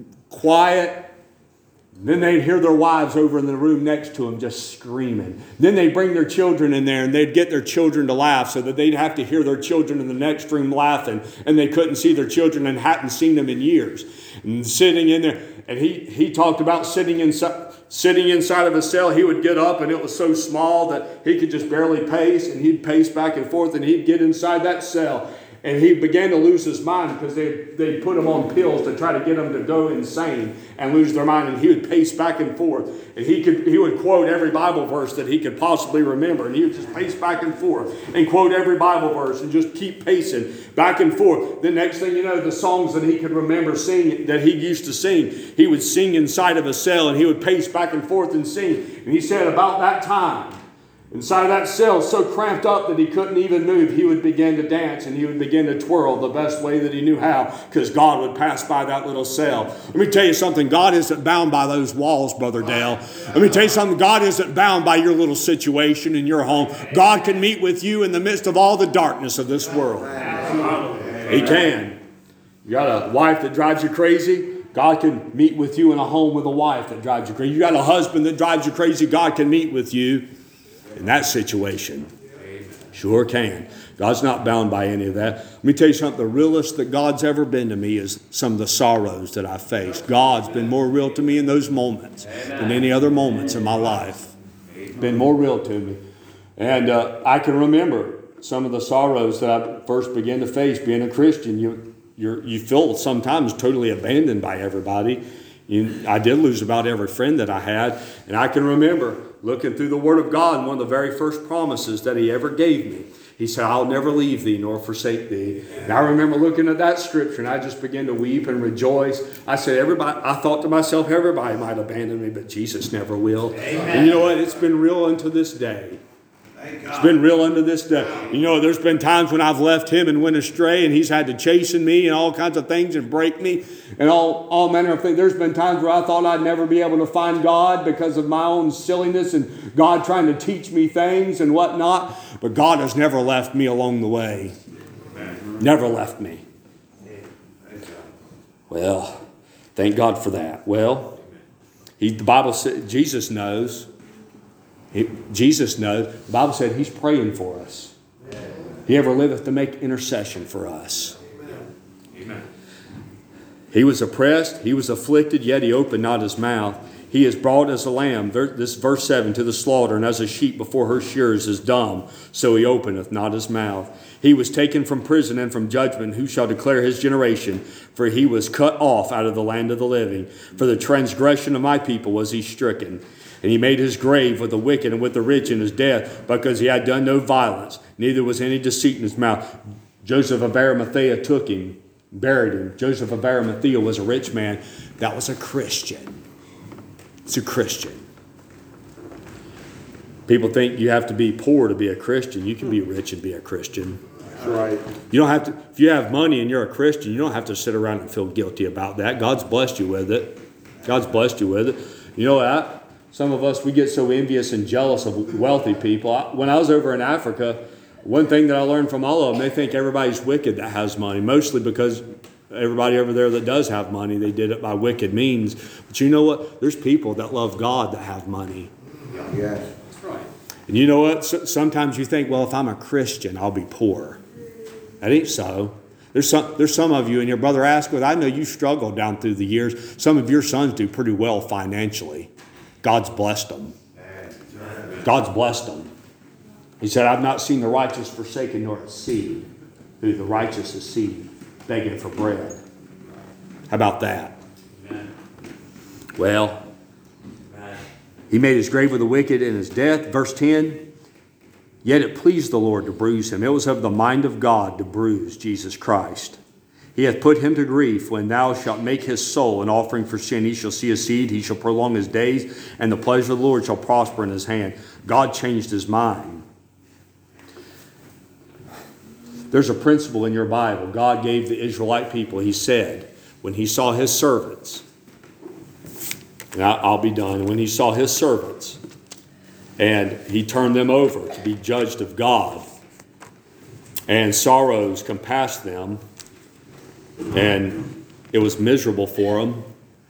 quiet. Then they'd hear their wives over in the room next to them just screaming. Then they'd bring their children in there, and they'd get their children to laugh so that they'd have to hear their children in the next room laughing, and they couldn't see their children and hadn't seen them in years. And sitting in there, and he, he talked about sitting inside. Sitting inside of a cell, he would get up, and it was so small that he could just barely pace, and he'd pace back and forth, and he'd get inside that cell. And he began to lose his mind because they they put him on pills to try to get him to go insane and lose their mind. And he would pace back and forth. And he could he would quote every Bible verse that he could possibly remember. And he would just pace back and forth and quote every Bible verse and just keep pacing back and forth. The next thing you know, the songs that he could remember singing, that he used to sing, he would sing inside of a cell, and he would pace back and forth and sing. And he said about that time, inside of that cell, so cramped up that he couldn't even move, he would begin to dance and he would begin to twirl the best way that he knew how, because God would pass by that little cell. Let me tell you something. God isn't bound by those walls, Brother Dale. Let me tell you something. God isn't bound by your little situation in your home. God can meet with you in the midst of all the darkness of this world. He can. You got a wife that drives you crazy? God can meet with you in a home with a wife that drives you crazy. You got a husband that drives you crazy? God can meet with you in that situation. Sure can. God's not bound by any of that. Let me tell you something. The realest that God's ever been to me is some of the sorrows that I've faced. God's been more real to me in those moments than any other moments in my life. It's been more real to me. And uh, I can remember some of the sorrows that I first began to face being a Christian. You you're, you feel sometimes totally abandoned by everybody. You, I did lose about every friend that I had. And I can remember looking through the Word of God, and one of the very first promises that He ever gave me, He said, I'll never leave thee nor forsake thee. And I remember looking at that scripture, and I just began to weep and rejoice. I said, everybody, I thought to myself, everybody might abandon me, but Jesus never will. Amen. And you know what? It's been real unto this day. It's been real unto this day. You know, there's been times when I've left Him and went astray, and He's had to chasten me and all kinds of things and break me and all, all manner of things. There's been times where I thought I'd never be able to find God because of my own silliness and God trying to teach me things and whatnot. But God has never left me along the way. Never left me. Well, thank God for that. Well, he, the Bible said, Jesus knows. He, Jesus knows. The Bible said He's praying for us. He ever liveth to make intercession for us. Amen. He was oppressed. He was afflicted, yet He opened not His mouth. He is brought as a lamb, this verse seven, to the slaughter, and as a sheep before her shearers is dumb, so He openeth not His mouth. He was taken from prison and from judgment. Who shall declare His generation? For He was cut off out of the land of the living. For the transgression of my people was He stricken. And He made His grave with the wicked and with the rich in His death, because He had done no violence, neither was any deceit in His mouth. Joseph of Arimathea took Him, buried Him. Joseph of Arimathea was a rich man. That was a Christian. It's a Christian. People think you have to be poor to be a Christian. You can be rich and be a Christian. That's right. You don't have to. If you have money and you're a Christian, you don't have to sit around and feel guilty about that. God's blessed you with it. God's blessed you with it. You know that? Some of us, we get so envious and jealous of wealthy people. I, when I was over in Africa, one thing that I learned from all of them, they think everybody's wicked that has money, mostly because everybody over there that does have money, they did it by wicked means. But you know what? There's people that love God that have money. Yes. That's right. And you know what? So, sometimes you think, well, if I'm a Christian, I'll be poor. That ain't so. There's some, there's some of you, and your brother Asquith, I know you struggled down through the years. Some of your sons do pretty well financially. God's blessed them. God's blessed them. He said, I've not seen the righteous forsaken nor his seed, who the righteous is seed, begging for bread. How about that? Amen. Well, Amen. he made his grave with the wicked in his death. Verse ten, yet it pleased the Lord to bruise him. It was of the mind of God to bruise Jesus Christ. He hath put him to grief. When thou shalt make his soul an offering for sin, he shall see his seed, he shall prolong his days, and the pleasure of the Lord shall prosper in his hand. God changed his mind. There's a principle in your Bible. God gave the Israelite people, he said, when he saw his servants, and I'll be done, when he saw his servants, and he turned them over to be judged of God, and sorrows compassed them, and it was miserable for them,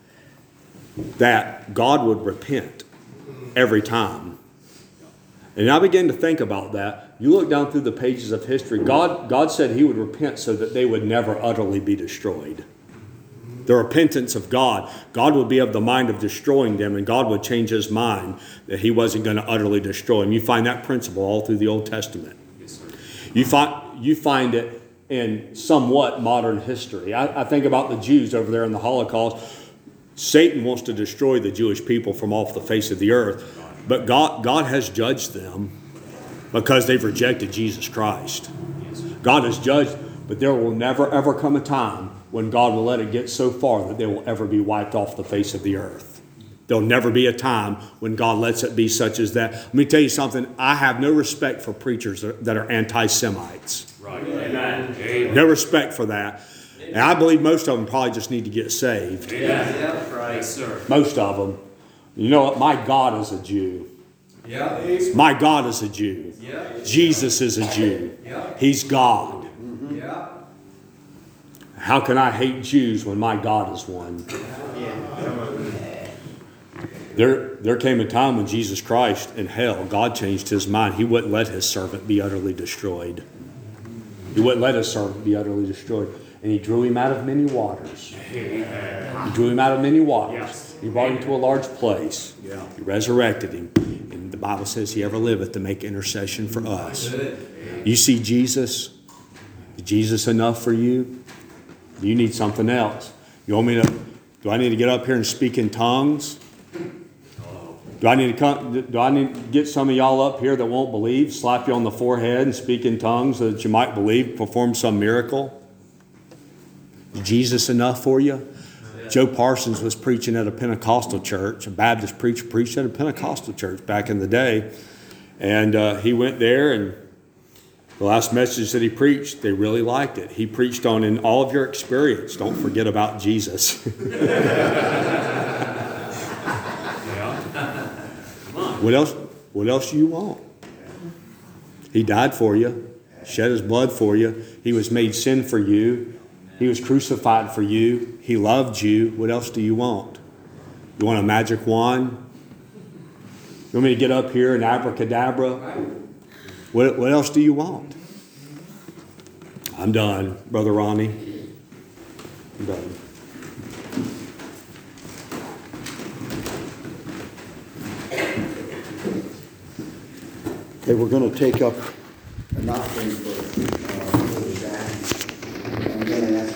that God would repent every time. And I began to think about that. You look down through the pages of history, God, God said he would repent so that they would never utterly be destroyed. The repentance of God, God would be of the mind of destroying them, and God would change his mind that he wasn't going to utterly destroy them. You find that principle all through the Old Testament. Yes, sir. You find, you find it in somewhat modern history. I, I think about the Jews over there in the Holocaust. Satan wants to destroy the Jewish people from off the face of the earth. But God, God has judged them because they've rejected Jesus Christ. God has judged, but there will never ever come a time when God will let it get so far that they will ever be wiped off the face of the earth. There'll never be a time when God lets it be such as that. Let me tell you something. I have no respect for preachers that are anti-Semites. Right. Amen. Amen. No respect for that. And I believe most of them probably just need to get saved. Amen. Yeah, right. Yes, sir. Most of them. You know what? My God is a Jew. Yeah. My God is a Jew. Yeah. Jesus is a Jew. Yeah. He's God. Yeah. How can I hate Jews when my God is one? There, there came a time when Jesus Christ in hell, God changed his mind. He wouldn't let his servant be utterly destroyed. He wouldn't let his servant be utterly destroyed. And he drew him out of many waters. He drew him out of many waters. Yes. He brought him to a large place. Yeah. He resurrected him. And the Bible says he ever liveth to make intercession for us. You see Jesus? Is Jesus enough for you? You need something else. You want me to, do I need to get up here and speak in tongues? Do I need to come, do I need to get some of y'all up here that won't believe, slap you on the forehead and speak in tongues so that you might believe, perform some miracle? Is Jesus enough for you? Yeah. Joe Parsons was preaching at a Pentecostal church. A Baptist preacher preached at a Pentecostal church back in the day. And uh, he went there, and the last message that he preached, they really liked it. He preached on, in all of your experience, don't forget about Jesus. What else? What else do you want? He died for you, shed his blood for you. He was made sin for you. He was crucified for you. He loved you. What else do you want? You want a magic wand? You want me to get up here and abracadabra? What, what else do you want? I'm done, Brother Ronnie. I'm done. Okay, we're going to take up an offering for, uh, for Zach. I'm going to ask